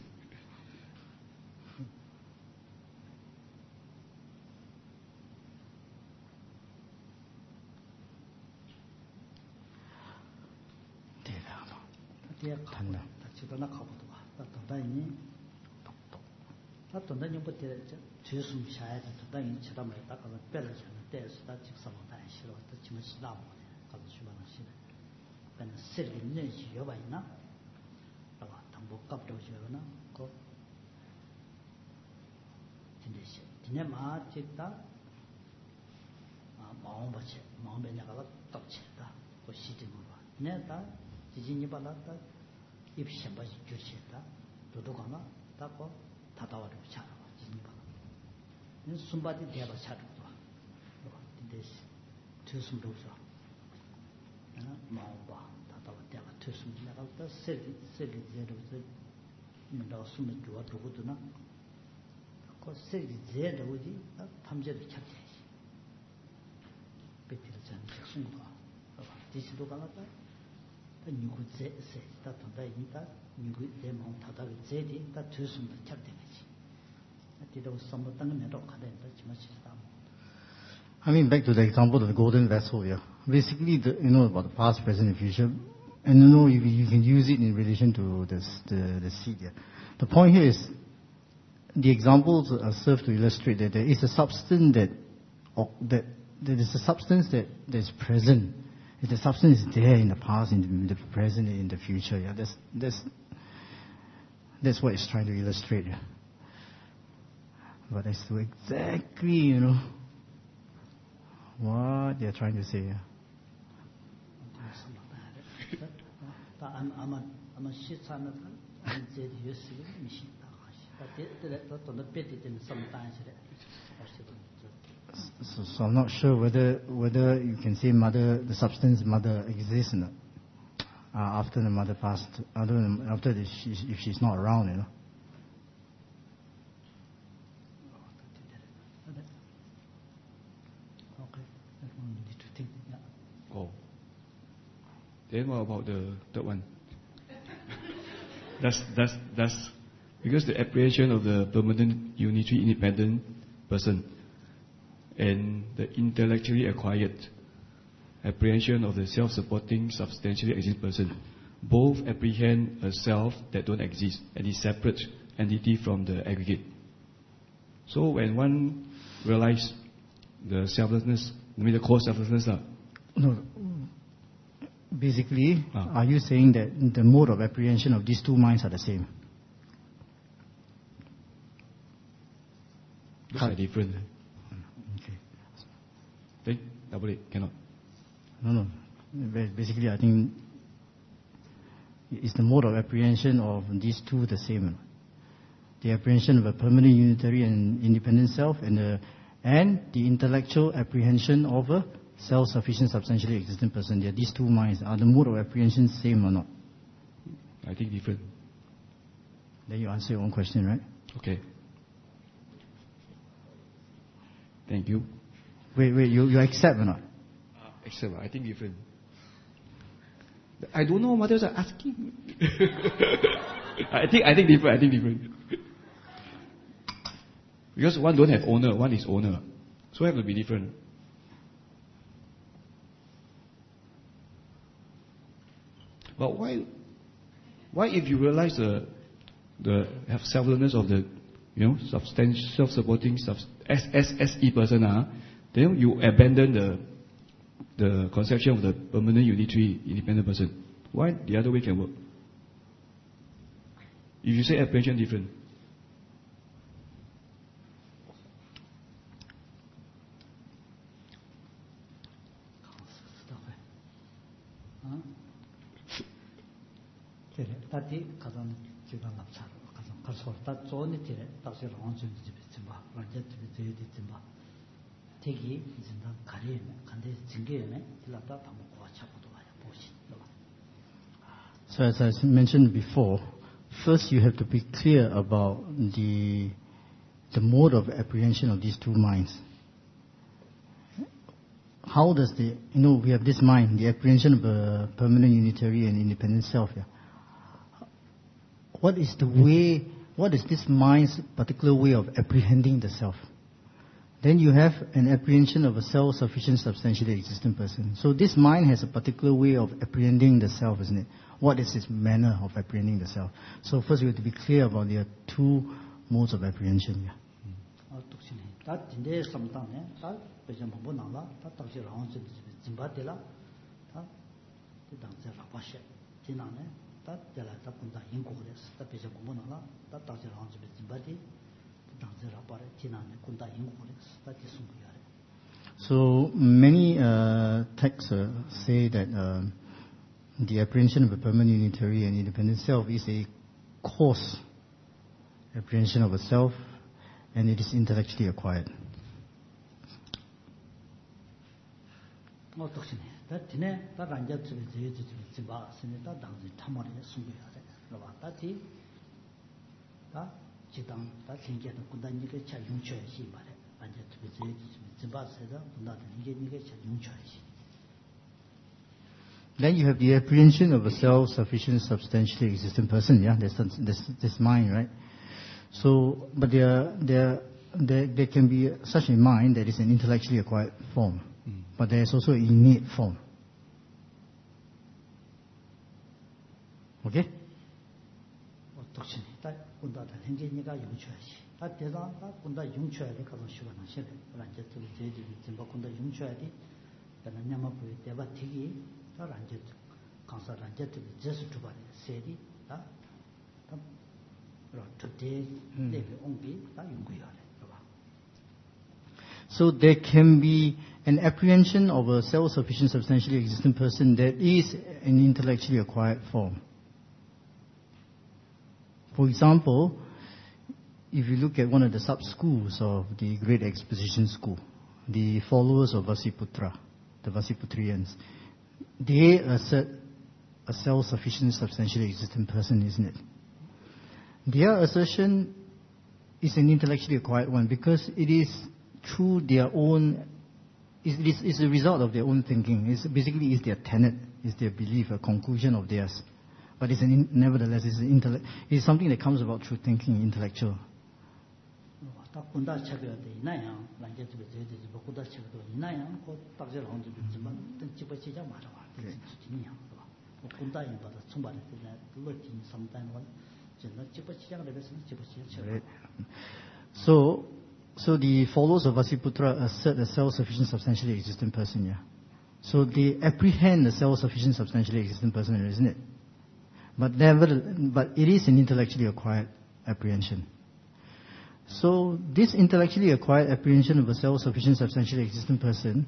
if shamba jurcheta dodo kana ta ko tatawa ro cha ro jini ba ni sumba di deba cha ro do this to sum do so ana ma ba tatawa deba to sum na ka ta se se ge je do se ni da sum do do do na ko se ge je do ji ta tamje do cha ji betir jan sum ba ba this do kana ta nyugu ze se ta tanda yin ta nyugu ze mong tata ge ze di ta tusum da chak de chi ati do sam tang me ro kha de ta chima chi ta. I mean, back to the example of the golden vessel here. Basically, the, you know about the past, present, and future, and you know you, you can use it in relation to this, the the seed here. The point here is the examples are served to illustrate that there is a substance that or that there is a substance that that is present. The substance is there in the past, in the, the present, in the future. Yeah, that's that's that's what it's trying to illustrate. Yeah. But as to exactly, you know, what they're trying to say. Yeah. So, so I'm not sure whether whether you can say mother, the substance mother exists or not, uh, after the mother passed, other than, after the, she, if she's not around, you know. Oh. Then what about the third one? that's that's that's because the apprehension of the permanent, unitary, independent person and the intellectually acquired apprehension of the self-supporting, substantially existing person, both apprehend a self that don't exist and is separate entity from the aggregate. So when one realizes the selflessness, I mean the core selflessness, uh, no. Basically, ah. are you saying that the mode of apprehension of these two minds are the same? Those are different. Okay. Then double it cannot. No, no. Basically, I think is the mode of apprehension of these two the same? The apprehension of a permanent, unitary, and independent self, and the and the intellectual apprehension of a self-sufficient, substantially existent person. They are these two minds. Are the mode of apprehension same or not? I think different. Then you answer your own question, right? Okay. Thank you. Wait, wait. You you accept or not? Uh, accept. I think different. I don't know what else are asking. I think I think different. I think different. Because one don't have owner, one is owner, so have to be different. But why, why if you realize the the selflessness of the, you know, substantial, self-supporting, S S S E person, uh, then you abandon the the conception of the permanent, unitary, independent person. Why the other way can work? If you say apprehension different. 다디 가장 지가 납차 가장 가서 다 좋은 일에 다시 원전 집에 좀 봐. 완전 집에 제일 좀 봐. 되게 진짜 가리네. 근데 증거에는 들었다 다 먹고 와차고도 와야 보시. So as I mentioned before, first you have to be clear about the the mode of apprehension of these two minds. How does the, you know, we have this mind, the apprehension of a permanent, unitary, and independent self. Yeah. What is the way, what is this mind's particular way of apprehending the self? Then you have an apprehension of a self-sufficient, substantially existent person. So this mind has a particular way of apprehending the self, isn't it? What is its manner of apprehending the self? So first we have to be clear about the two modes of apprehension. Yeah. 다 진대 삼당에 다 배전 뭐 나와 다 당시 라운드 진바데라 다 당시 라바셰 지나네 다 데라 다 군다 인고레스 다 배전 뭐 나와 다 당시 라운드 진바데 당시 라바레 지나네 군다 인고레스 다 지송이야레. So many uh, texts uh, say that uh, the apprehension of a permanent, unitary, and independent self is a coarse apprehension of a self, and it is intellectually acquired. 뭐 똑시네. 다 지네 다 란자 집에 제일 집에 집바 스네다 당지 타마리 숨겨야래. 그러봐 다티 다 지당 다 생겨도 군단이가 차 용처시 말해. 란자 집에 제일 집에 집바 스다 군단이 이게 이게 차 용처시. Then you have the apprehension of a self-sufficient, substantially existent person. Yeah, that's that's this mind, right? So, but there, there, there, there can be such a mind that is an intellectually acquired form, mm. but there is also an innate form. Okay? 독신이 딱 군다다 행진이가 용처시. 다 대단 다 군다 용처야 돼 가서 시원한 시대. 란제 집에 제일 집에 군다 용처야 돼. Then a Yama Pui, Deva Tigi, or Ranjit, Council Ranjit, just to buy Sedi, today, they will only that you go. So there can be an apprehension of a self-sufficient, substantially existent person that is an intellectually acquired form. For example, if you look at one of the sub-schools of the Great Exposition School, the followers of Vasiputra, the Vasiputrians, they assert a self-sufficient, substantially existent person, isn't it? Their assertion is an intellectually acquired one because it is through their own, it is, it's a result of their own thinking. It's basically it's their tenet, it's their belief, a conclusion of theirs. But it's an, nevertheless, it's, an intellect, it's something that comes about through thinking, intellectual. Right. So, so the followers of Vasiputra assert a self-sufficient, substantially existent person, yeah. So they apprehend the self-sufficient, substantially existent person, isn't it? But never, but it is an intellectually acquired apprehension. So this intellectually acquired apprehension of a self-sufficient, substantially existent person,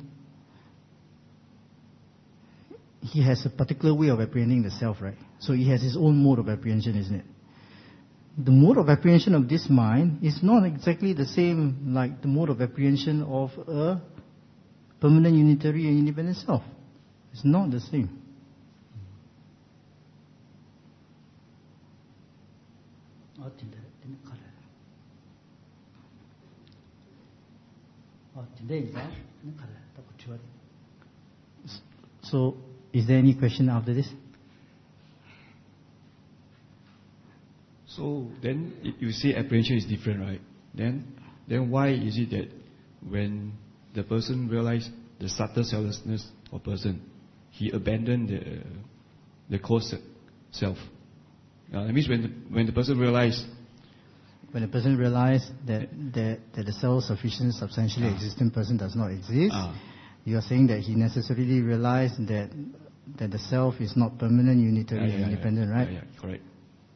he has a particular way of apprehending the self, right? So he has his own mode of apprehension, isn't it? The mode of apprehension of this mind is not exactly the same like the mode of apprehension of a permanent, unitary, and independent self. It's not the same. So, is there any question after this? So then you say apprehension is different, right? Then, then why is it that when the person realized the subtle selflessness of person, he abandoned the the cause self? Uh, that means when the, when the person realized when the person realized that that, that the self-sufficient, substantially uh, existent person does not exist, uh, you are saying that he necessarily realized that that the self is not permanent, unitary, yeah, yeah, and independent, yeah, right? Yeah, yeah, correct.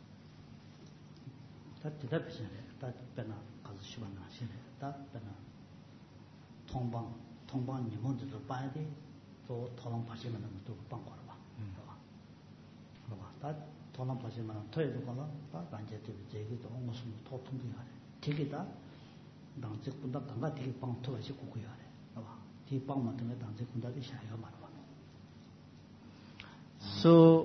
So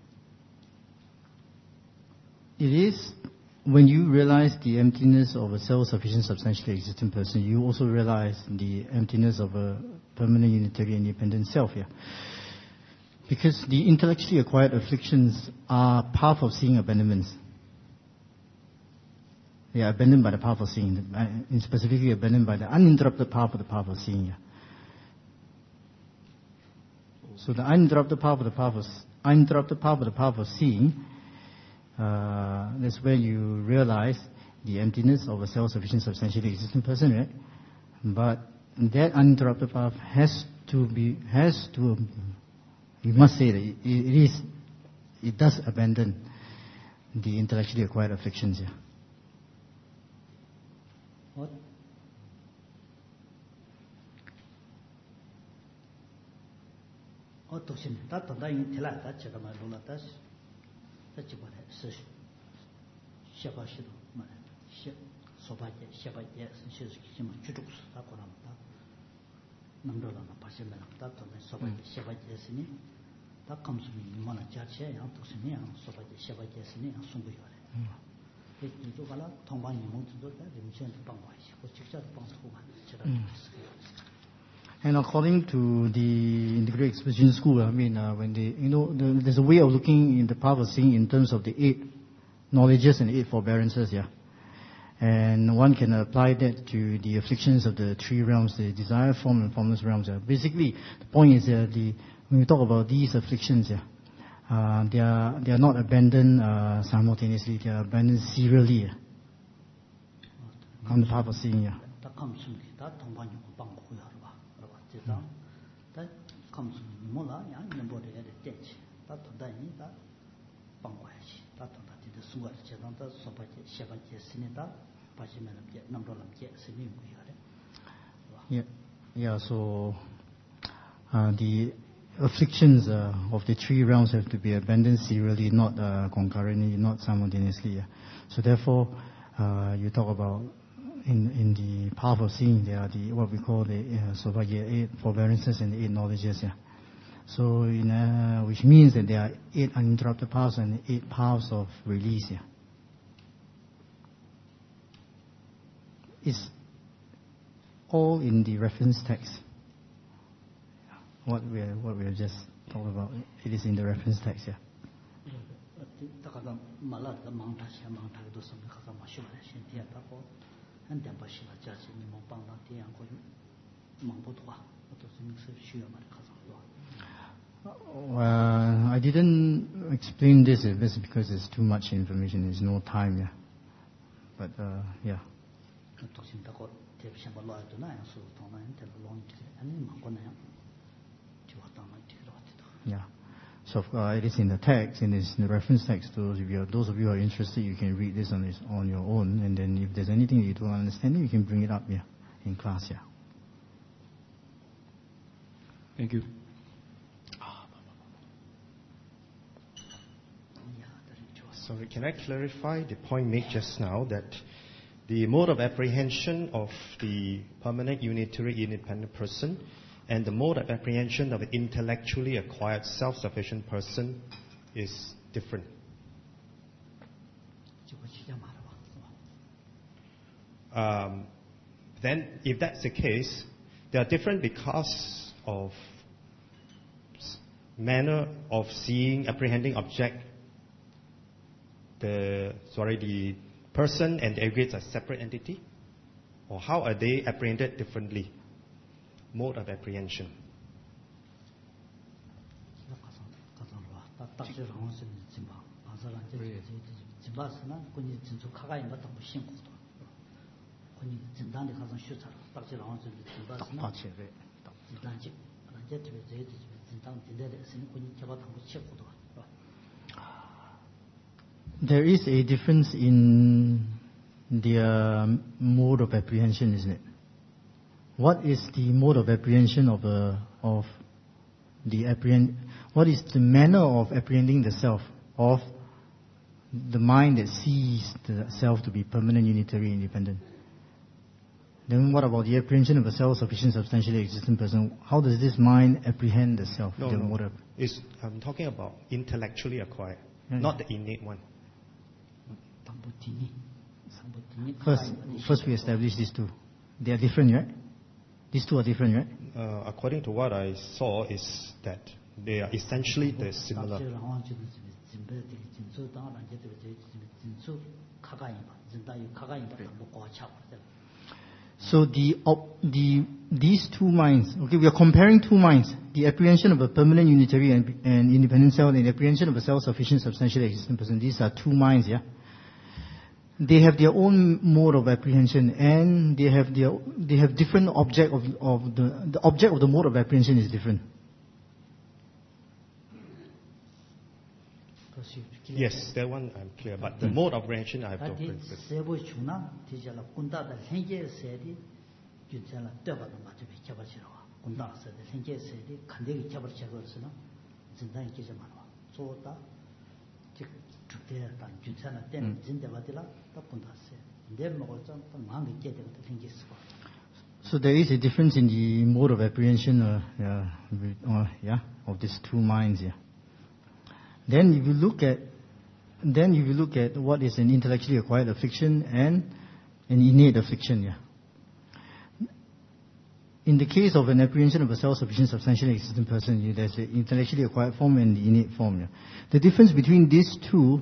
it is when you realize the emptiness of a self-sufficient, substantially existent person, you also realize the emptiness of a permanent, unitary, independent self, yeah. Because the intellectually acquired afflictions are path of seeing abandonments. They are abandoned by the path of seeing, and specifically abandoned by the uninterrupted path of the path of seeing, yeah. So the uninterrupted path of the path of uninterrupted path of the path of seeing, uh, that's where you realize the emptiness of a self-sufficient, substantially existent person, right? But that uninterrupted path has to be has to. You must say that it, it is, it does abandon the intellectually acquired afflictions, yeah. What? Oh, to sin ta ta in tela ta che ma lo ta ta chi ba se she ba shi do ma she so ba ye she ba ye se shi ma chu tu ta ko na ta nam do la ma pa se ma ta to ne so ba ye she ba ye se ni ta kam su ni ma na cha che ya to sin ni so ba ye she ba ye se ni sung bu yo le e ni to ba la tong ba ni mo tu do ta de mi chen tu bang wa shi ko chi cha tu bang tu ba che da. And according to the in the Great Exposition School, I mean, uh, when they, you know, the, there's a way of looking in the path of seeing in terms of the eight knowledges and eight forbearances, yeah. And one can apply that to the afflictions of the three realms, the desire, form, and formless realms. Yeah. Basically, the point is that the when we talk about these afflictions, yeah, uh, they are they are not abandoned uh, simultaneously; they are abandoned serially, yeah, on the path of seeing, yeah. comes Mola, young number the ditch. That to die, that Bangwash, that to the Suat, Chedanta, Sopache, Shebache, Sinita, Pachiman, number of jets, Sinim. Yeah, yeah, so uh, the afflictions uh, of the three realms have to be abandoned serially, not uh, concurrently, not simultaneously. Yeah. So therefore, uh, you talk about in in the path of seeing, there are the what we call the uh, so far, yeah, eight forbearances and the eight knowledges. Yeah. So in uh, which means that there are eight uninterrupted paths and eight paths of release. Yeah. It's all in the reference text. What we are, what we have just talked about, it is in the reference text. Yeah. Uh, I didn't explain this it's because there's too much information. There's no time. Yeah. But uh, yeah. Yeah. So uh, it is in the text, and it's in the reference text. Those of you, those of you who are interested, you can read this on this on your own. And then if there's anything that you don't understand, you can bring it up here in class. Yeah. Thank you. Sorry, can I clarify the point made just now that the mode of apprehension of the permanent unitary independent person and the mode of apprehension of an intellectually acquired self-sufficient person is different? Um, then, if that's the case, they are different because of manner of seeing, apprehending object. The sorry, the person and the aggregates are separate entity, or how are they apprehended differently? Mode of apprehension. There is a difference in their mode of apprehension, isn't it? What is the mode of apprehension of a, of the apprehend? What is the manner of apprehending the self, of the mind that sees the self to be permanent, unitary, independent? Then what about the apprehension of a self-sufficient, substantially existent person? How does this mind apprehend the self? No, the no. mode of It's, I'm talking about intellectually acquired, yeah. Not the innate one. First, first we establish these two. They are different, right? These two are different, right? Uh, according to what I saw, is that they are essentially the similar. So the the these two minds, okay, we are comparing two minds: the apprehension of a permanent, unitary, and, and independent self, and the apprehension of a self-sufficient, substantially existent person. These are two minds, yeah. They have their own mode of apprehension, and they have their they have different object of of the the object of the mode of apprehension is different. Yes, that one I'm clear, but the mode of apprehension I have to agree So there is a difference in the mode of apprehension, uh, yeah, uh, yeah, of these two minds. Yeah. Then, if you look at, then if you look at what is an intellectually acquired affliction and an innate affliction. Yeah. In the case of an apprehension of a self-sufficient, substantially existent person, there's the intellectually acquired form and the innate form. Yeah. The difference between these two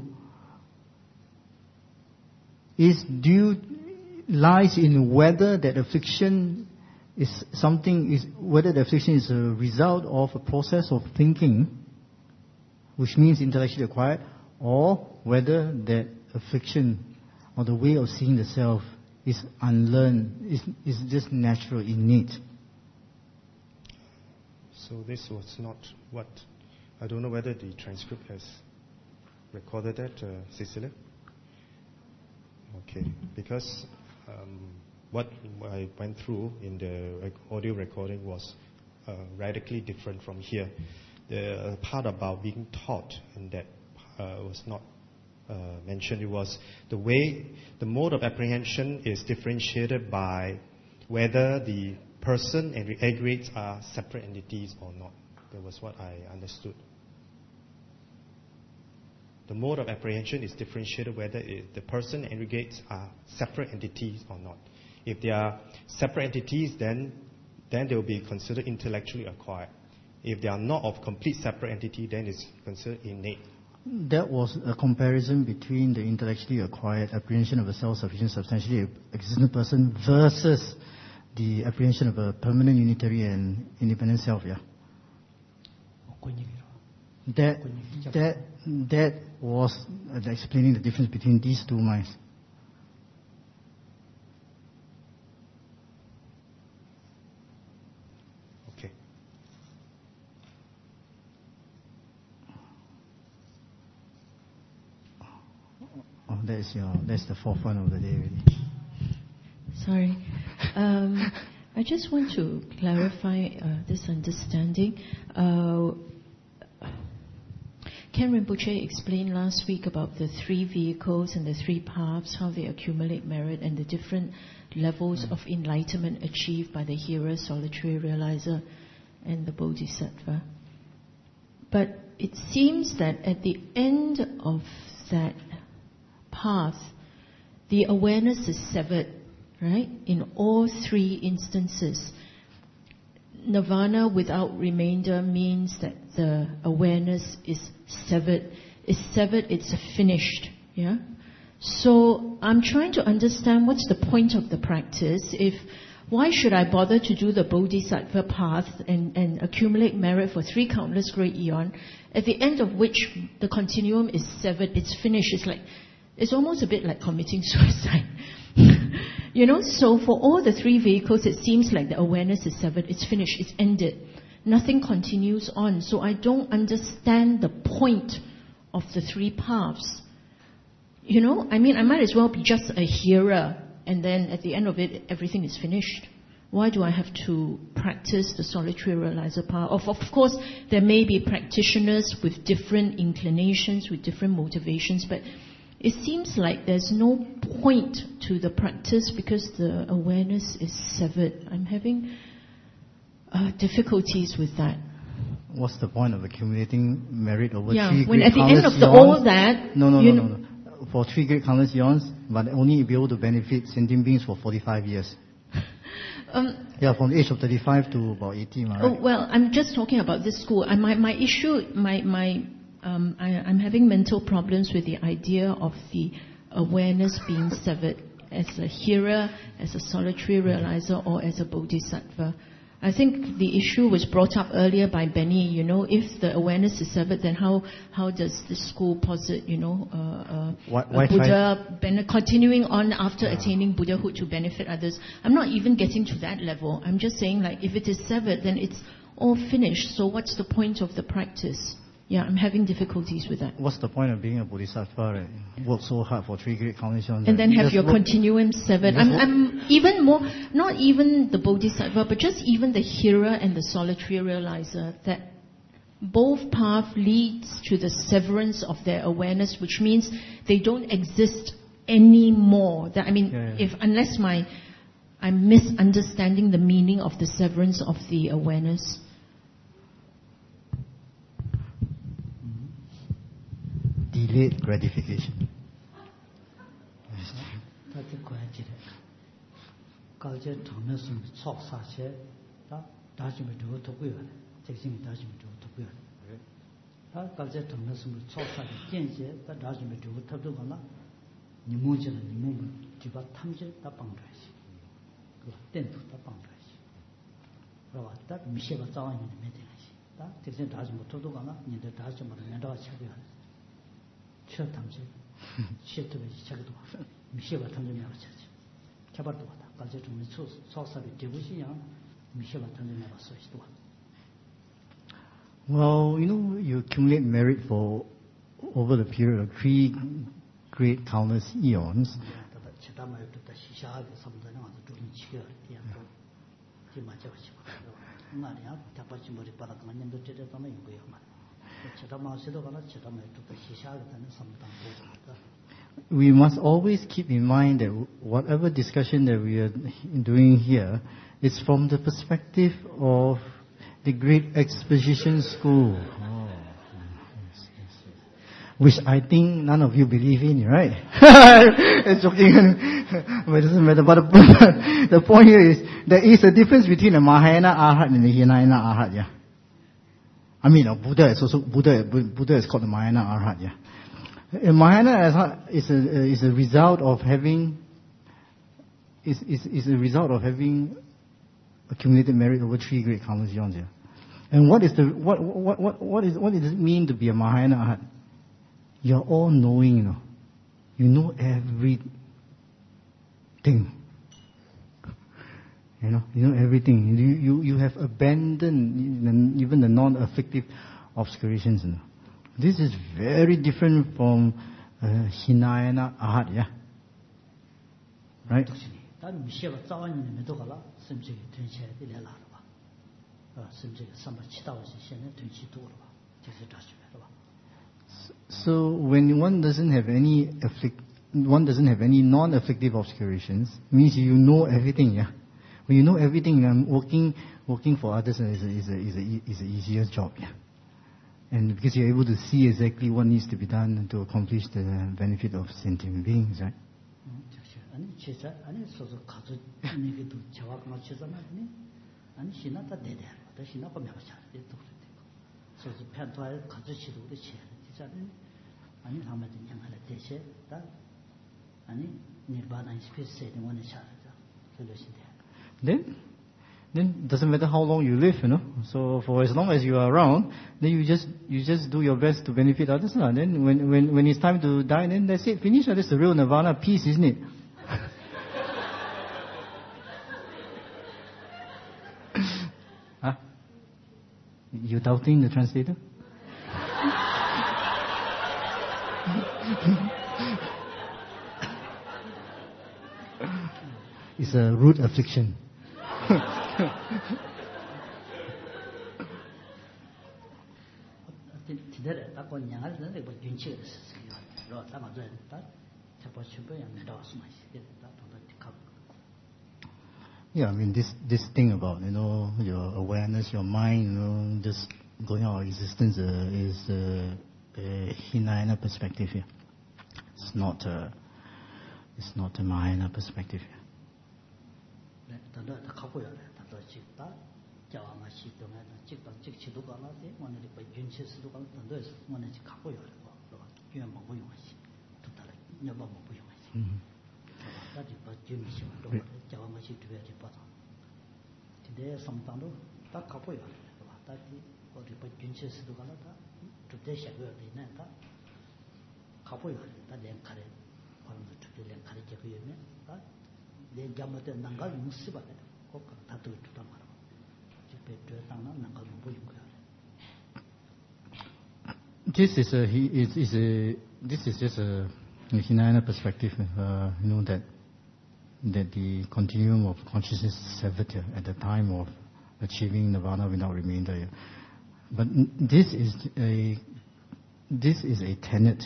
is due lies in whether that affliction is something is whether the affliction is a result of a process of thinking, which means intellectually acquired, or whether that affliction or the way of seeing the self is unlearned, is is just natural, innate. So this was not what, I don't know whether the transcript has recorded that, uh, Cecilia? Okay, because um, what I went through in the rec- audio recording was uh, radically different from here. The part about being taught, and that uh, was not uh, mentioned. It was the way, the mode of apprehension is differentiated by whether the person and the aggregates are separate entities or not. That was what I understood. The mode of apprehension is differentiated whether it, the person and aggregates are separate entities or not. If they are separate entities, then then they will be considered intellectually acquired. If they are not of complete separate entity, then it's considered innate. That was a comparison between the intellectually acquired apprehension of a self-sufficient, substantially existent person versus the apprehension of a permanent, unitary, and independent self. Yeah. That that that was uh, explaining the difference between these two minds. Okay. Oh, that's your that's the fourth one of the day already. Sorry. Um, I just want to clarify uh, this understanding. Uh, Ken Rinpoche explained last week about the three vehicles and the three paths, how they accumulate merit, and the different levels of enlightenment achieved by the hearer, solitary realizer, and the bodhisattva. But it seems that at the end of that path, the awareness is severed, right? In all three instances. Nirvana without remainder means that the awareness is severed. It's severed, it's finished. Yeah? So I'm trying to understand what's the point of the practice. If why should I bother to do the bodhisattva path and, and accumulate merit for three countless great eon, at the end of which the continuum is severed, it's finished. It's like it's almost a bit like committing suicide. You know, so for all the three vehicles, it seems like the awareness is severed. It's finished. It's ended. Nothing continues on. So I don't understand the point of the three paths. You know, I mean, I might as well be just a hearer, and then at the end of it, everything is finished. Why do I have to practice the solitary realizer path? Of, of course, there may be practitioners with different inclinations, with different motivations, but it seems like there's no point to the practice because the awareness is severed. I'm having uh, difficulties with that. What's the point of accumulating merit over yeah, three when great at the end of the, all that... No, no, no, no, no, no. For three great countless eons, but only be able to benefit sentient beings for forty-five years. um, yeah, from the age of thirty-five to about eighty, right? Oh, well, I'm just talking about this school. And my, my issue, my... my Um, I, I'm having mental problems with the idea of the awareness being severed as a hearer, as a solitary realizer, or as a bodhisattva. I think the issue was brought up earlier by Benny. You know, if the awareness is severed, then how how does the school posit, you know, uh, uh, why, why Buddha ben- continuing on after yeah. attaining Buddhahood to benefit others? I'm not even getting to that level. I'm just saying, like, if it is severed, then it's all finished. So what's the point of the practice? Yeah, I'm having difficulties with that. What's the point of being a bodhisattva? Right? Work so hard for three great countless-eons. And then have just your work, continuum severed. I'm, I'm even more, not even the bodhisattva, but just even the hearer and the solitary realizer, that both paths leads to the severance of their awareness, which means they don't exist anymore. That, I mean, yeah, yeah. if unless my I'm misunderstanding the meaning of the severance of the awareness. Delayed gratification. That's a question. Culture Thomas and Sock Sache, Dajim do to Will, taking Dajim do to Will. Culture Thomas and Sock Sache, Jense, the Dajim do to Tadugana, Nimuja and Nimu, Jiba Tamje, the Bangladesh. Then to the Bangladesh. That Michelle was on in the meeting. That takes a Dajim to Tadugana, near the Dajim and Mendoza. 저 탐지 시트에 시작도 미셔가 탐지면 하지 개발도 하다. 가지 좀 소사비 대부시야 미셔가 탐지면 봤어 시도. Well, you know, you accumulate merit for over the period of three great countless eons. We must always keep in mind that whatever discussion that we are doing here is from the perspective of the great exposition school. Oh, yes, yes, yes. Which I think none of you believe in, right? It's joking, but it doesn't matter. But the, the point here is, there is a difference between the Mahayana Arhat and the Hinayana Arhat, yeah. I mean, uh, Buddha is also, Buddha, Buddha is called the Mahayana Arhat, yeah. A Mahayana Arhat is a, is a result of having, is, is, is a result of having accumulated merit over three great countless eons, yeah. And what is the, what, what, what, what is, what does it mean to be a Mahayana Arhat? You're all knowing, you know. You know everything. You know, you know everything. You, you, you have abandoned even the non-afflictive obscurations. You know. This is very different from uh, Hinayana Arhat, yeah? Right? So when one doesn't have any afflict, one doesn't have any non-afflictive obscurations, means you know everything, yeah? When you know everything, um, working working for others is a, is a, is a, is a easier job, yeah. And because you're able to see exactly what needs to be done to accomplish the benefit of sentient beings, right? Then, then doesn't matter how long you live, you know. So for as long as you are around, then you just you just do your best to benefit others. Lah. Then when when when it's time to die, then that's it, finish. That's the real nirvana, peace, isn't it? Huh? You doubting the translator? It's a root affliction. Yeah, I mean this this thing about, you know, your awareness, your mind, you know, just going out of existence uh, is uh, a Hinayana perspective here. It's not a, it's not a Mahayana perspective here. This is a is, is a this is just a Hinayana perspective. Uh, you know that that the continuum of consciousness is severed at the time of achieving nirvana without remainder. But this is a this is a tenet.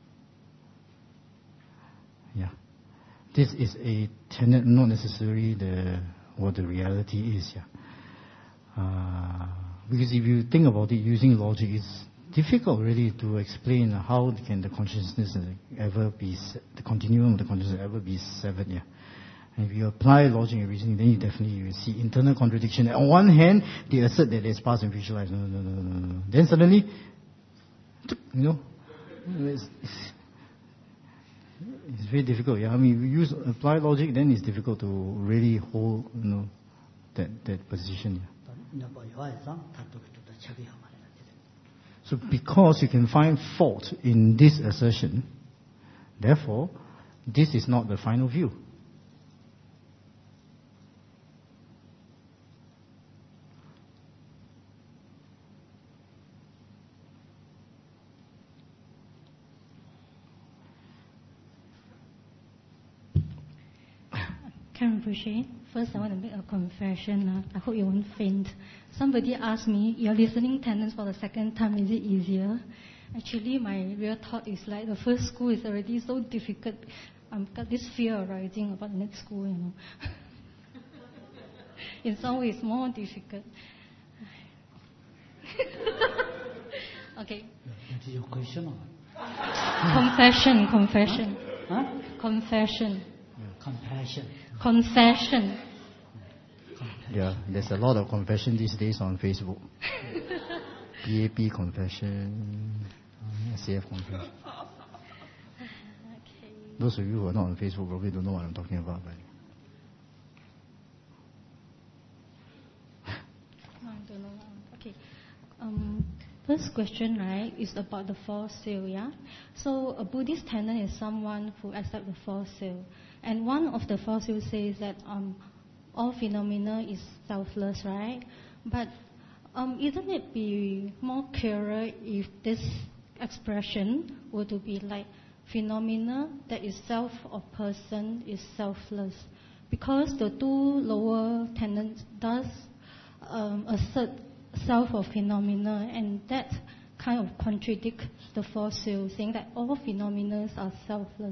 Yeah, this is a tenet, not necessarily the what the reality is. Yeah, uh, because if you think about it using logic, it's difficult really to explain how can the consciousness ever be the continuum of the consciousness ever be severed. Yeah. If you apply logic and reasoning, then you definitely will see internal contradiction. On one hand, they assert that there's past and future life. No, no, no, no, no. Then suddenly, you know, it's, it's, it's very difficult. Yeah, I mean, if you use apply logic, then it's difficult to really hold, you know, that that position. Yeah. So, because you can find fault in this assertion, therefore, this is not the final view. Karen Boucher. First, I want to make a confession. Uh, I hope you won't faint. Somebody asked me, you're listening tenants for the second time, is it easier? Actually, my real thought is like the first school is already so difficult. I've got this fear arising about the next school, you know. In some ways, more difficult. Okay. That is your question or? Confession, confession. Huh? Confession. Compassion. Confession. Yeah, there's a lot of confession these days on Facebook. P A P confession, S A F confession. Okay. Those of you who are not on Facebook probably don't know what I'm talking about. But No, I don't know. Okay. Um, first question, right, is about the fourth seal, yeah? So a Buddhist tenant is someone who accepts the fourth seal. And one of the four seals says that um, all phenomena is selfless, right? But um, isn't it be more clearer if this expression were to be like phenomena that is self of person is selfless? Because the two lower tenants does um, assert self of phenomena, and that kind of contradicts the fourth seal, saying that all phenomena are selfless.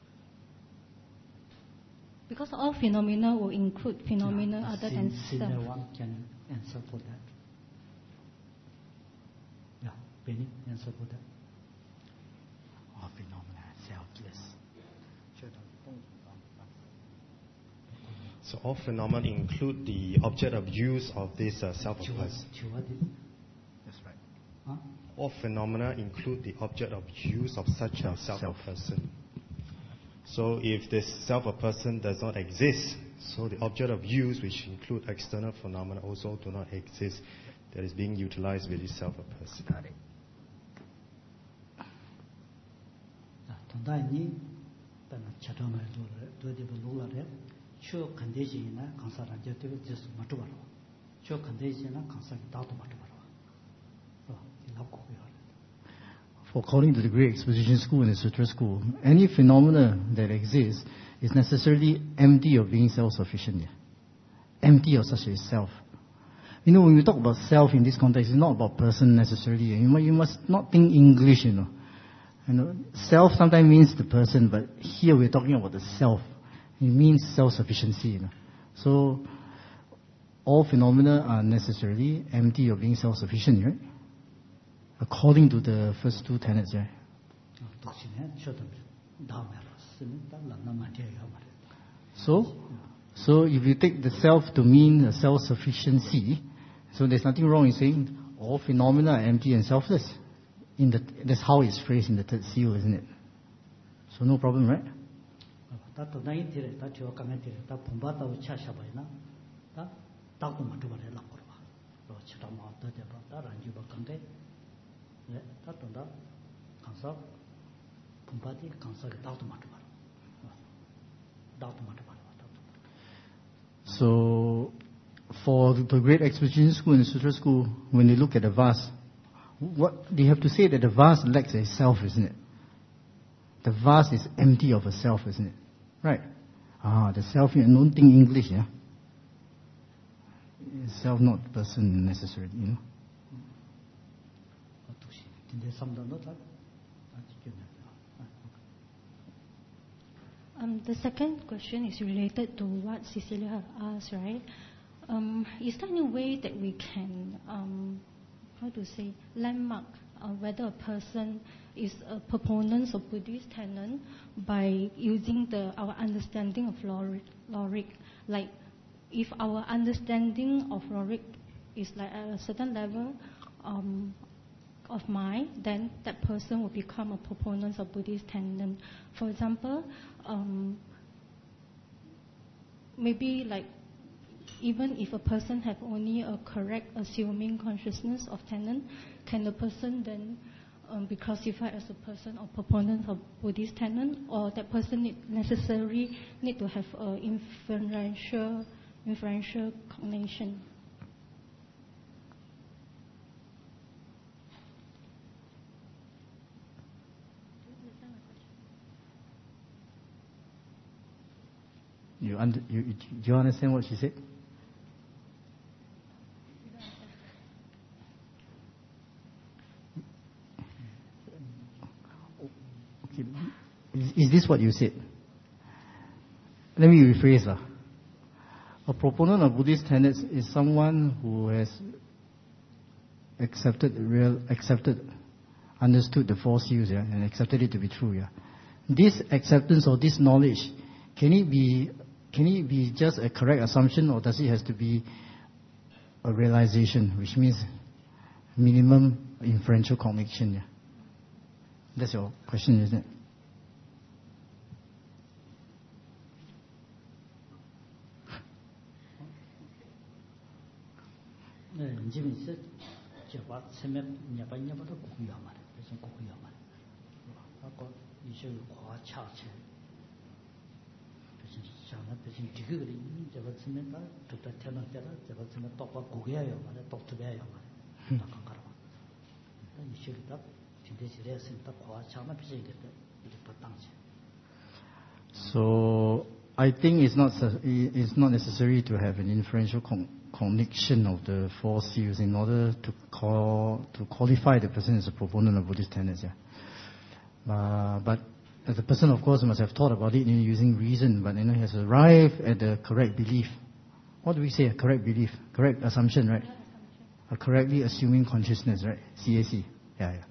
Because all phenomena will include phenomena Yeah, other sen- than senior self. one can answer for that. Yeah, Benny, answer for that. all phenomena selfless. So all phenomena include the object of use of this uh, self of person. That's right. Huh? All phenomena include the object of use of such a self of person. So if this self of person does not exist, so the object of use, which include external phenomena, also do not exist, that is being utilized with this self of person. Got it. 동다니 단 차도말 도데 볼로라레 쇼 컨디지나 컨사라 제테베 제스 마토바로 쇼 컨디지나 컨사 다도 마토바로 어 이라고 해요. According to the Great Exposition School and the Sutra School, any phenomena that exists is necessarily empty of being self-sufficient. Yeah? Empty of such a self. You know, when we talk about self in this context, it's not about person necessarily. You must, you must not think English, you know. You know, self sometimes means the person, but here we're talking about the self. It means self-sufficiency, you know. So, all phenomena are necessarily empty of being self-sufficient, right? According to the first two tenets, yeah. So, so if you take the self to mean a self-sufficiency, so there's nothing wrong in saying all phenomena are empty and selfless. In the, that's how it's phrased in the third seal, isn't it? So no problem, right? So, for the Great Exposition School and the Sutra School, when they look at the vase, what they have to say that the vase lacks a self, isn't it? The vase is empty of a self, isn't it? Right? Ah, the self, you don't think English, yeah? Self, not person necessarily, you know? Um, the second question is related to what Cecilia have asked, right? Um, is there any way that we can, um, how to say, landmark uh, whether a person is a proponent of Buddhist tenet by using the our understanding of Lorik? Lorik? Like, if our understanding of Lorik is like at a certain level um, of mind, then that person will become a proponent of Buddhist tenet. For example, um, maybe like even if a person have only a correct assuming consciousness of tenet, can the person then um, be classified as a person or proponent of Buddhist tenet, or that person need necessarily need to have a inferential inferential cognition? You, under, you, do you understand what she said? Okay. Is, is this what you said? Let me rephrase. Uh. A proponent of Buddhist tenets is someone who has accepted, real, accepted, understood the four seals, yeah, and accepted it to be true. Yeah. This acceptance or this knowledge, can it be, can it be just a correct assumption, or does it have to be a realization, which means minimum inferential conviction? Yeah. That's your question, isn't it? 네, 집에서 저바 세메 냐바 냐바도 고구야 말이야. 그래서 고구야 말이야. 아까 이제 과 차체. 그래서 자나 대신 지그 그리 저바 세메가 도다 태어났잖아. 저바 세메 똑바 고구야요 말이야. 똑투배요 말이야. 딱 간가라. 이제 딱 진대지래 센터 과 차나 비제겠다. 이제 바탕지. So I think it's not it's not necessary to have an inferential con- conviction of the four seals in order to call to qualify the person as a proponent of Buddhist tenets. Yeah. Uh, but the person, of course, must have thought about it, you know, using reason, but you know, he has arrived at the correct belief. What do we say? A correct belief, correct assumption, right? A correctly assuming consciousness, right? C A C. Yeah, yeah.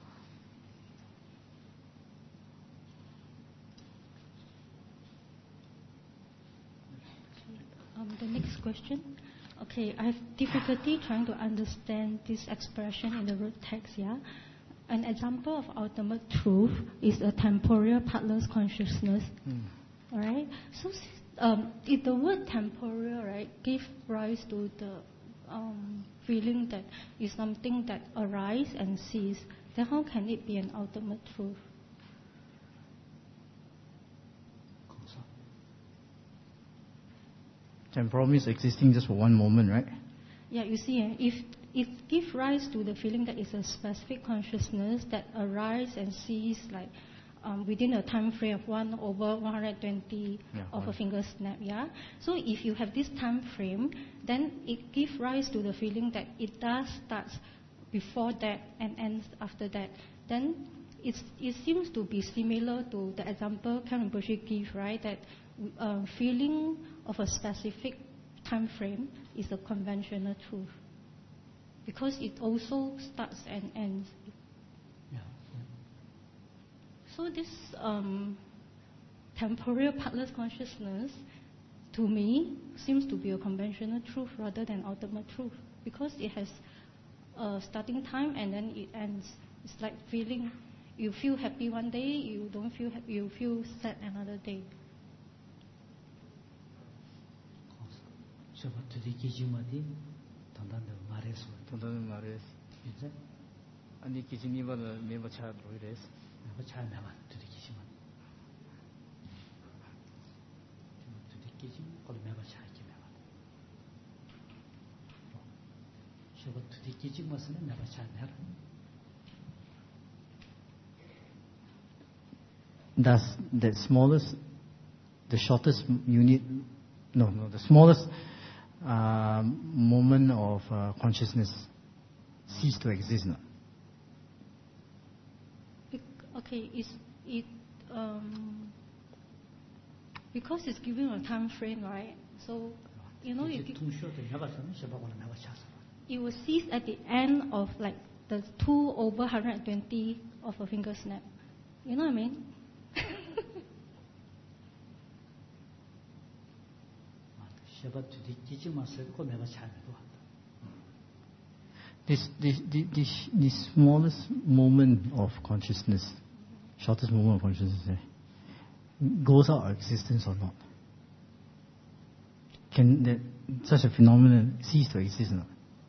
The next question. Okay, I have difficulty trying to understand this expression in the root text, yeah? An example of ultimate truth is a temporal partless consciousness, mm. Alright? So, um, if the word temporal, right, give rise to the um, feeling that is something that arises and ceases, then how can it be an ultimate truth? Temporal means existing just for one moment, right? Yeah, you see, if it gives rise to the feeling that it's a specific consciousness that arises and ceases like um, within a time frame of one over one hundred twenty yeah, of right. a finger snap, yeah? So if you have this time frame, then it gives rise to the feeling that it does start before that and ends after that. Then it's, it seems to be similar to the example Karen Rinpoche gives, right? That uh, feeling of a specific time frame is a conventional truth because it also starts and ends. Yeah. So this um, temporal partless consciousness, to me, seems to be a conventional truth rather than ultimate truth because it has a starting time and then it ends. It's like feeling, you feel happy one day, you don't feel happy, you feel sad another day. 저거 들이키지마디 단단히 말해서 단단히 말해서 이제 아니 기지니바는 매번 차 보이래서 매번 차 매번 들이키지마 들이키지 걸 매번 차 이렇게 매번 저거 들이키지마서는 매번 차 매번 Does the smallest, the shortest unit, no, no, the smallest uh, moment of uh, consciousness cease to exist now? Okay, it's, it, um, because it's given a time frame, right? So, you know, it, it will cease at the end of like the two over one hundred twenty of a finger snap. You know what I mean? This, this, this, this smallest moment of consciousness, shortest moment of consciousness, goes out of existence or not? Can that, such a phenomenon cease to exist or not?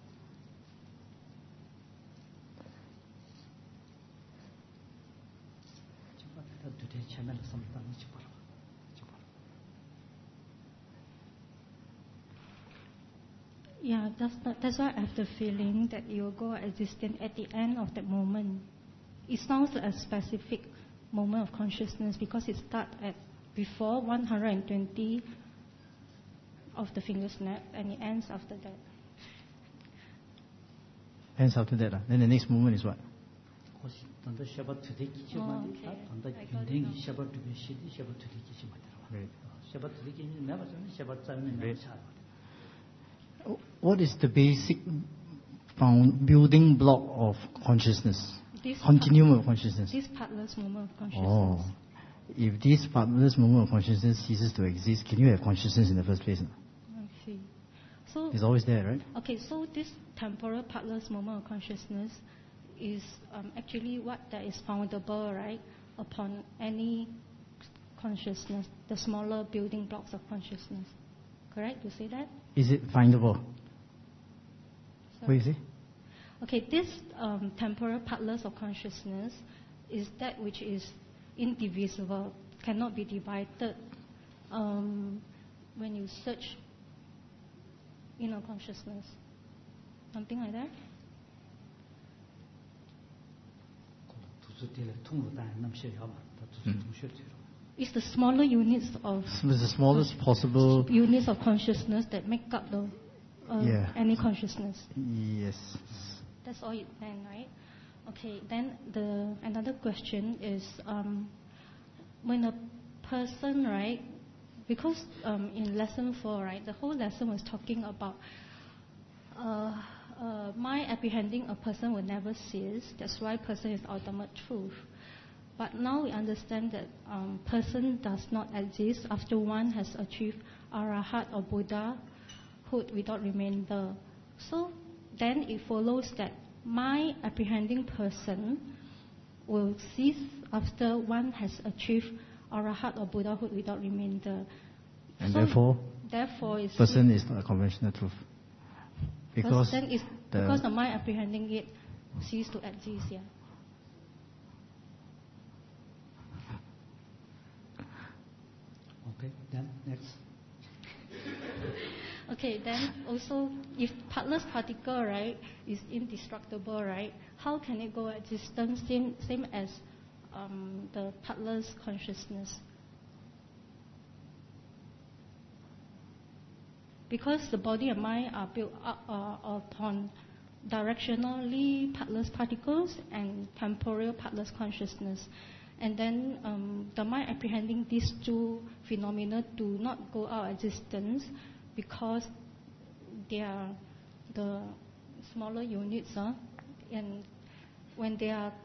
Yeah, that's, not, that's why I have the feeling that it will go existent at the end of that moment. It sounds like a specific moment of consciousness because it starts at before one hundred twenty of the finger snap, and it ends after that. Ends after that. Uh. Then the next movement is what? 단다 샤바 트리키지 Oh, 만데 okay. 단다 I got it 균등이 now. 샤바 두비 시디 샤바 트리키지 만데 Right. 샤바 트리키지 내가 저는 샤바 짜면 내가 차 What is the basic found building block of consciousness? This Continuum of consciousness. This partless moment of Oh. consciousness. If this partless moment of consciousness ceases to exist, can you have consciousness in the first place? I see. So, It's always there, right? okay, so this temporal partless moment of consciousness is um, actually what that is foundable, right, upon any consciousness, the smaller building blocks of consciousness. Correct? You say that? Is it findable? So- What is it? Okay, this um, temporal partless of consciousness is that which is indivisible, cannot be divided um, when you search inner consciousness. Something like that? 두수 딜에 통로 다 남셔야만 다 두수 통셔 뒤로 It's the smaller units of It's the smallest possible. units of consciousness that make up the uh, Yeah. any consciousness. Yes. That's all it meant, right? Okay, then the another question is um, when a person, right? Because um, in lesson four, right, the whole lesson was talking about uh, uh, mind apprehending a person will never cease. That's why person is ultimate truth. But now we understand that um, person does not exist after one has achieved Arahat or Buddhahood without remainder. So then it follows that mind apprehending person will cease after one has achieved Arahat or Buddhahood without remainder. And So therefore, therefore it's person is not a conventional truth. Because person is the, because the mind apprehending it cease to exist. Yeah. Okay, then next. Okay, then also, if partless particle, right, is indestructible, right, how can it go existence same, same as um, the partless consciousness? Because the body and mind are built up uh, upon directionally partless particles and temporal partless consciousness. And then um, the mind apprehending these two phenomena do not go out of existence because they are the smaller units, huh? And when they are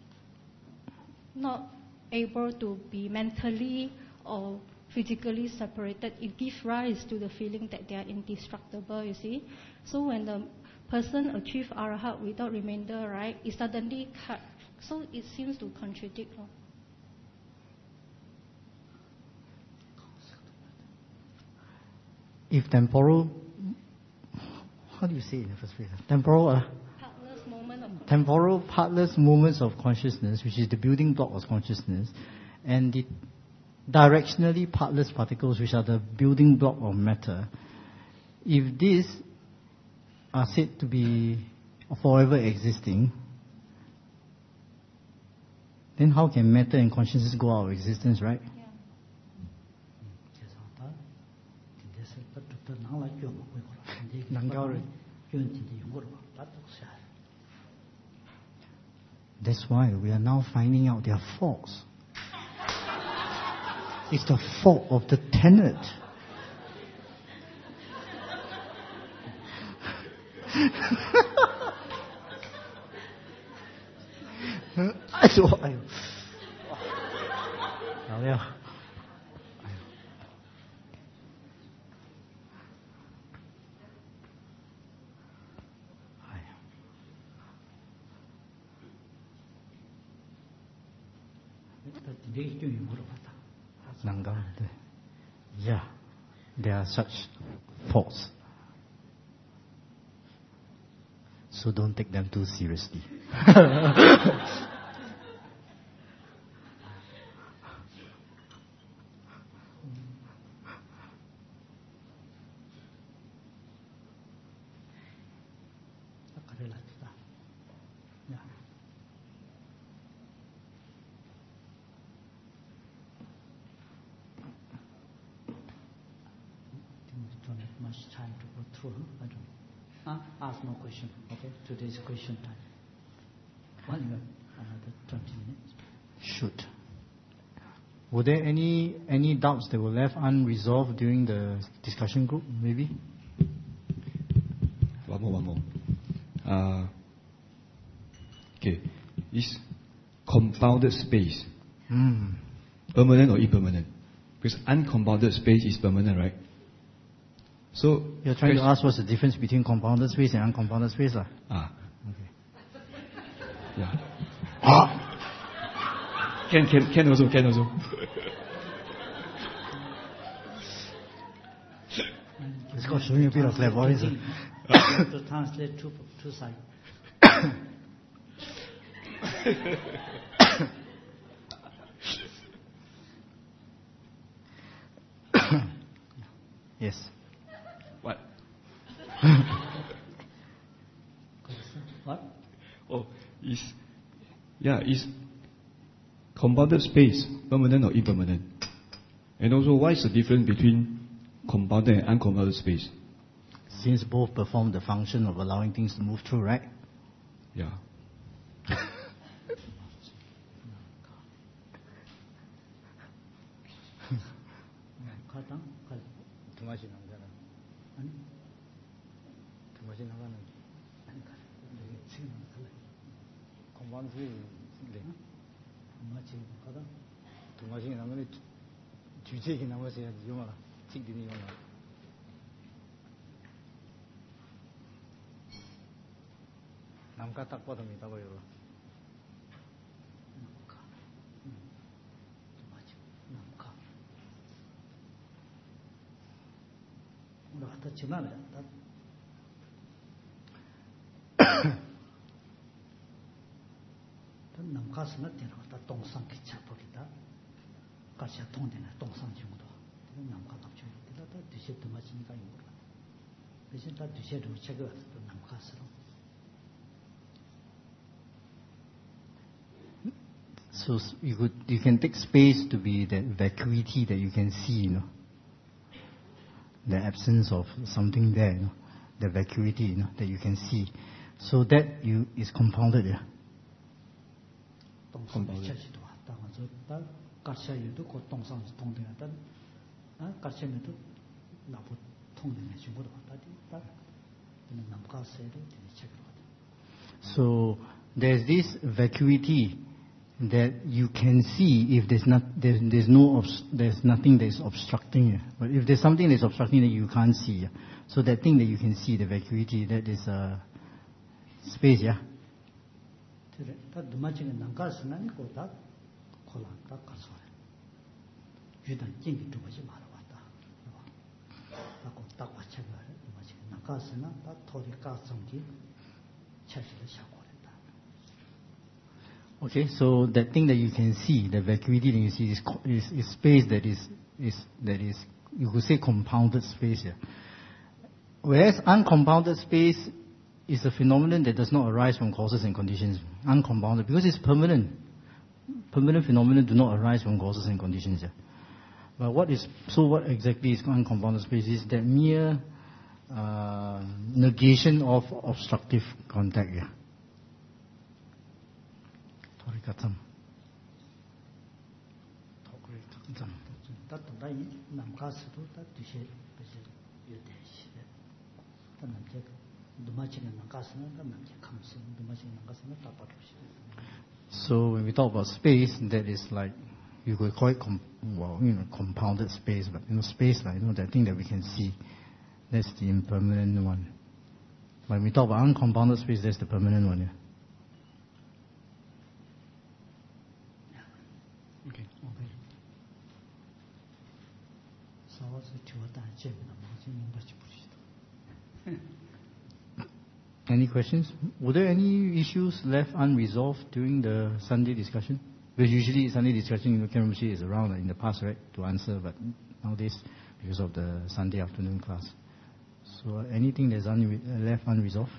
not able to be mentally or physically separated, it gives rise to the feeling that they are indestructible, you see. So when the person achieves Arahat without remainder, right, it suddenly cut. So it seems to contradict. No? if temporal, how do you say it in the first place? Temporal, uh, Partless moment of temporal partless moments of consciousness, which is the building block of consciousness, and the directionally partless particles, which are the building block of matter, if these are said to be forever existing, then how can matter and consciousness go out of existence, right? 죄송하다. 근데서 또 나와 좀 보고 근데 난가를. 근데 용어로 받고 사. That's why we are now finding out their faults. It's the fault of the tenet.哎呦哎呦，老廖，哎呦，哎呀， 근데 좀 용어로 받다. 난가? 네. Yeah, there are such faults. So don't take them too seriously. 그래라다. 야. 좀 전에 much time to go through. Huh? I don't know. Uh, ask no question. Okay, today's question time. One minute, another twenty minutes. Shoot. Were there any any doubts that were left unresolved during the discussion group? Maybe. One more, one more. Uh, okay, is compounded space Mm. permanent or impermanent? Because unconfounded space is permanent, right? So You're trying to question- ask what's the difference between compounded space and unconfounded space, lah? Ah, Okay. yeah. Can can can also can also. It's got showing a bit of clairvoyance. To translate two two sides. Yes. What? What? Oh, is yeah is compounded space permanent or impermanent? And also, what is the difference between compounded and unconfounded space? Since both perform the function of allowing things to move through, right? Yeah. 가당 가. 두마시 남자는 아니 두마시 나가는 아니 가. 지금 갈래. 공부하는 소리 네. 엄마 지금 가당. 두마시 나가는 주제기 나머지 이용하라. 찍디니 이용하라. 남가 딱 봐도 믿어봐요. 남가. 응. 맞아. 남가. 우리 하다 지나면 다. 남가스는 되는 거다. 동상 기차 보기다. 가시야 통되네. 동상 정도. 남가 남쪽에 들어다 뒤에도 맞으니까 이거. 대신 다 뒤에도 책을 또 남가스로. So s- you could you can take space to be that vacuity that you can see, you know, the absence of something there, you know, the vacuity, you know, that you can see. So that you is compounded, yeah. 동상 기차지도 왔다 가서 다 가시야도 그 동상 통되다. 아 가시면도 나부 통되네 중고도 왔다. 다 남가스에도 되네 책으로 왔다. So there's this vacuity that you can see if there's not there's, there's no obs- there's nothing that's obstructing you. But if there's something that's obstructing that you can't see, yeah. So that thing that you can see, the vacuity, that is uh, space, yeah. 그래, 다 누마지는 남가스는 거다 콜라 다 가서 유단 찡이 두고지 말아 왔다. 하고 딱 왔다가 누마지는 남가스는 다 토리 가성기 차시를 샤고 했다. Okay, so that thing that you can see, the vacuity that you see, is, co- is, is space that is, is that is you could say compounded space here. Whereas uncompounded space is a phenomenon that does not arise from causes and conditions. Uncompounded because it's permanent. Permanent phenomena do not arise from causes and conditions. Yeah. But what is so? What exactly is uncompounded space? Is that mere uh, negation of obstructive contact. Yeah. Torikatam. Torikatam. 다 동다이 남가스도 다 뒤에 그래서 유대시. 다 남제 누마지는 남가스는 다 남제 감스 누마지는 남가스는 다 빠르시. So when we talk about space, that is like you could call it com- well, you know, compounded space, but you know, space like you know that thing that we can see, that's the impermanent one. When we talk about uncompounded space, that's the permanent one. Yeah. Okay. Okay. 사와서 주었다 제가 뭐지 뭔가지 부르시다. Any questions? Were there any issues left unresolved during the Sunday discussion? Because usually Sunday discussion, you know, Karen Mushi is around like, in the past, right, to answer, but nowadays, because of the Sunday afternoon class. So uh, anything that's unre- left unresolved?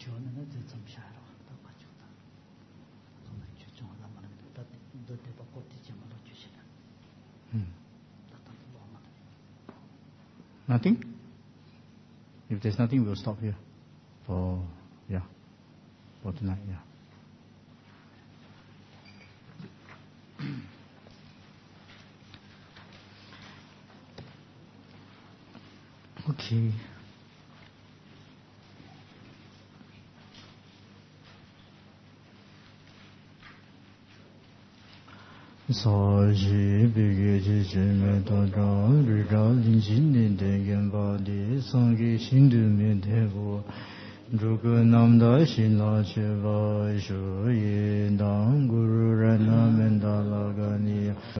주어는 이제 좀 샤로 더 가져다. 정말 주정하다 말하면 더 더 대박 꽃이 좀 더 주시라. Hmm. Nothing? If there's nothing, we'll stop here for, yeah, for tonight, yeah. Okay. So ji bige ji ji me da da ri ra lin jin nin de yan ba li sang ge xin du me de wo ru ge nam da xin la che ba shu yin dang gu ru ran na men da la ga ni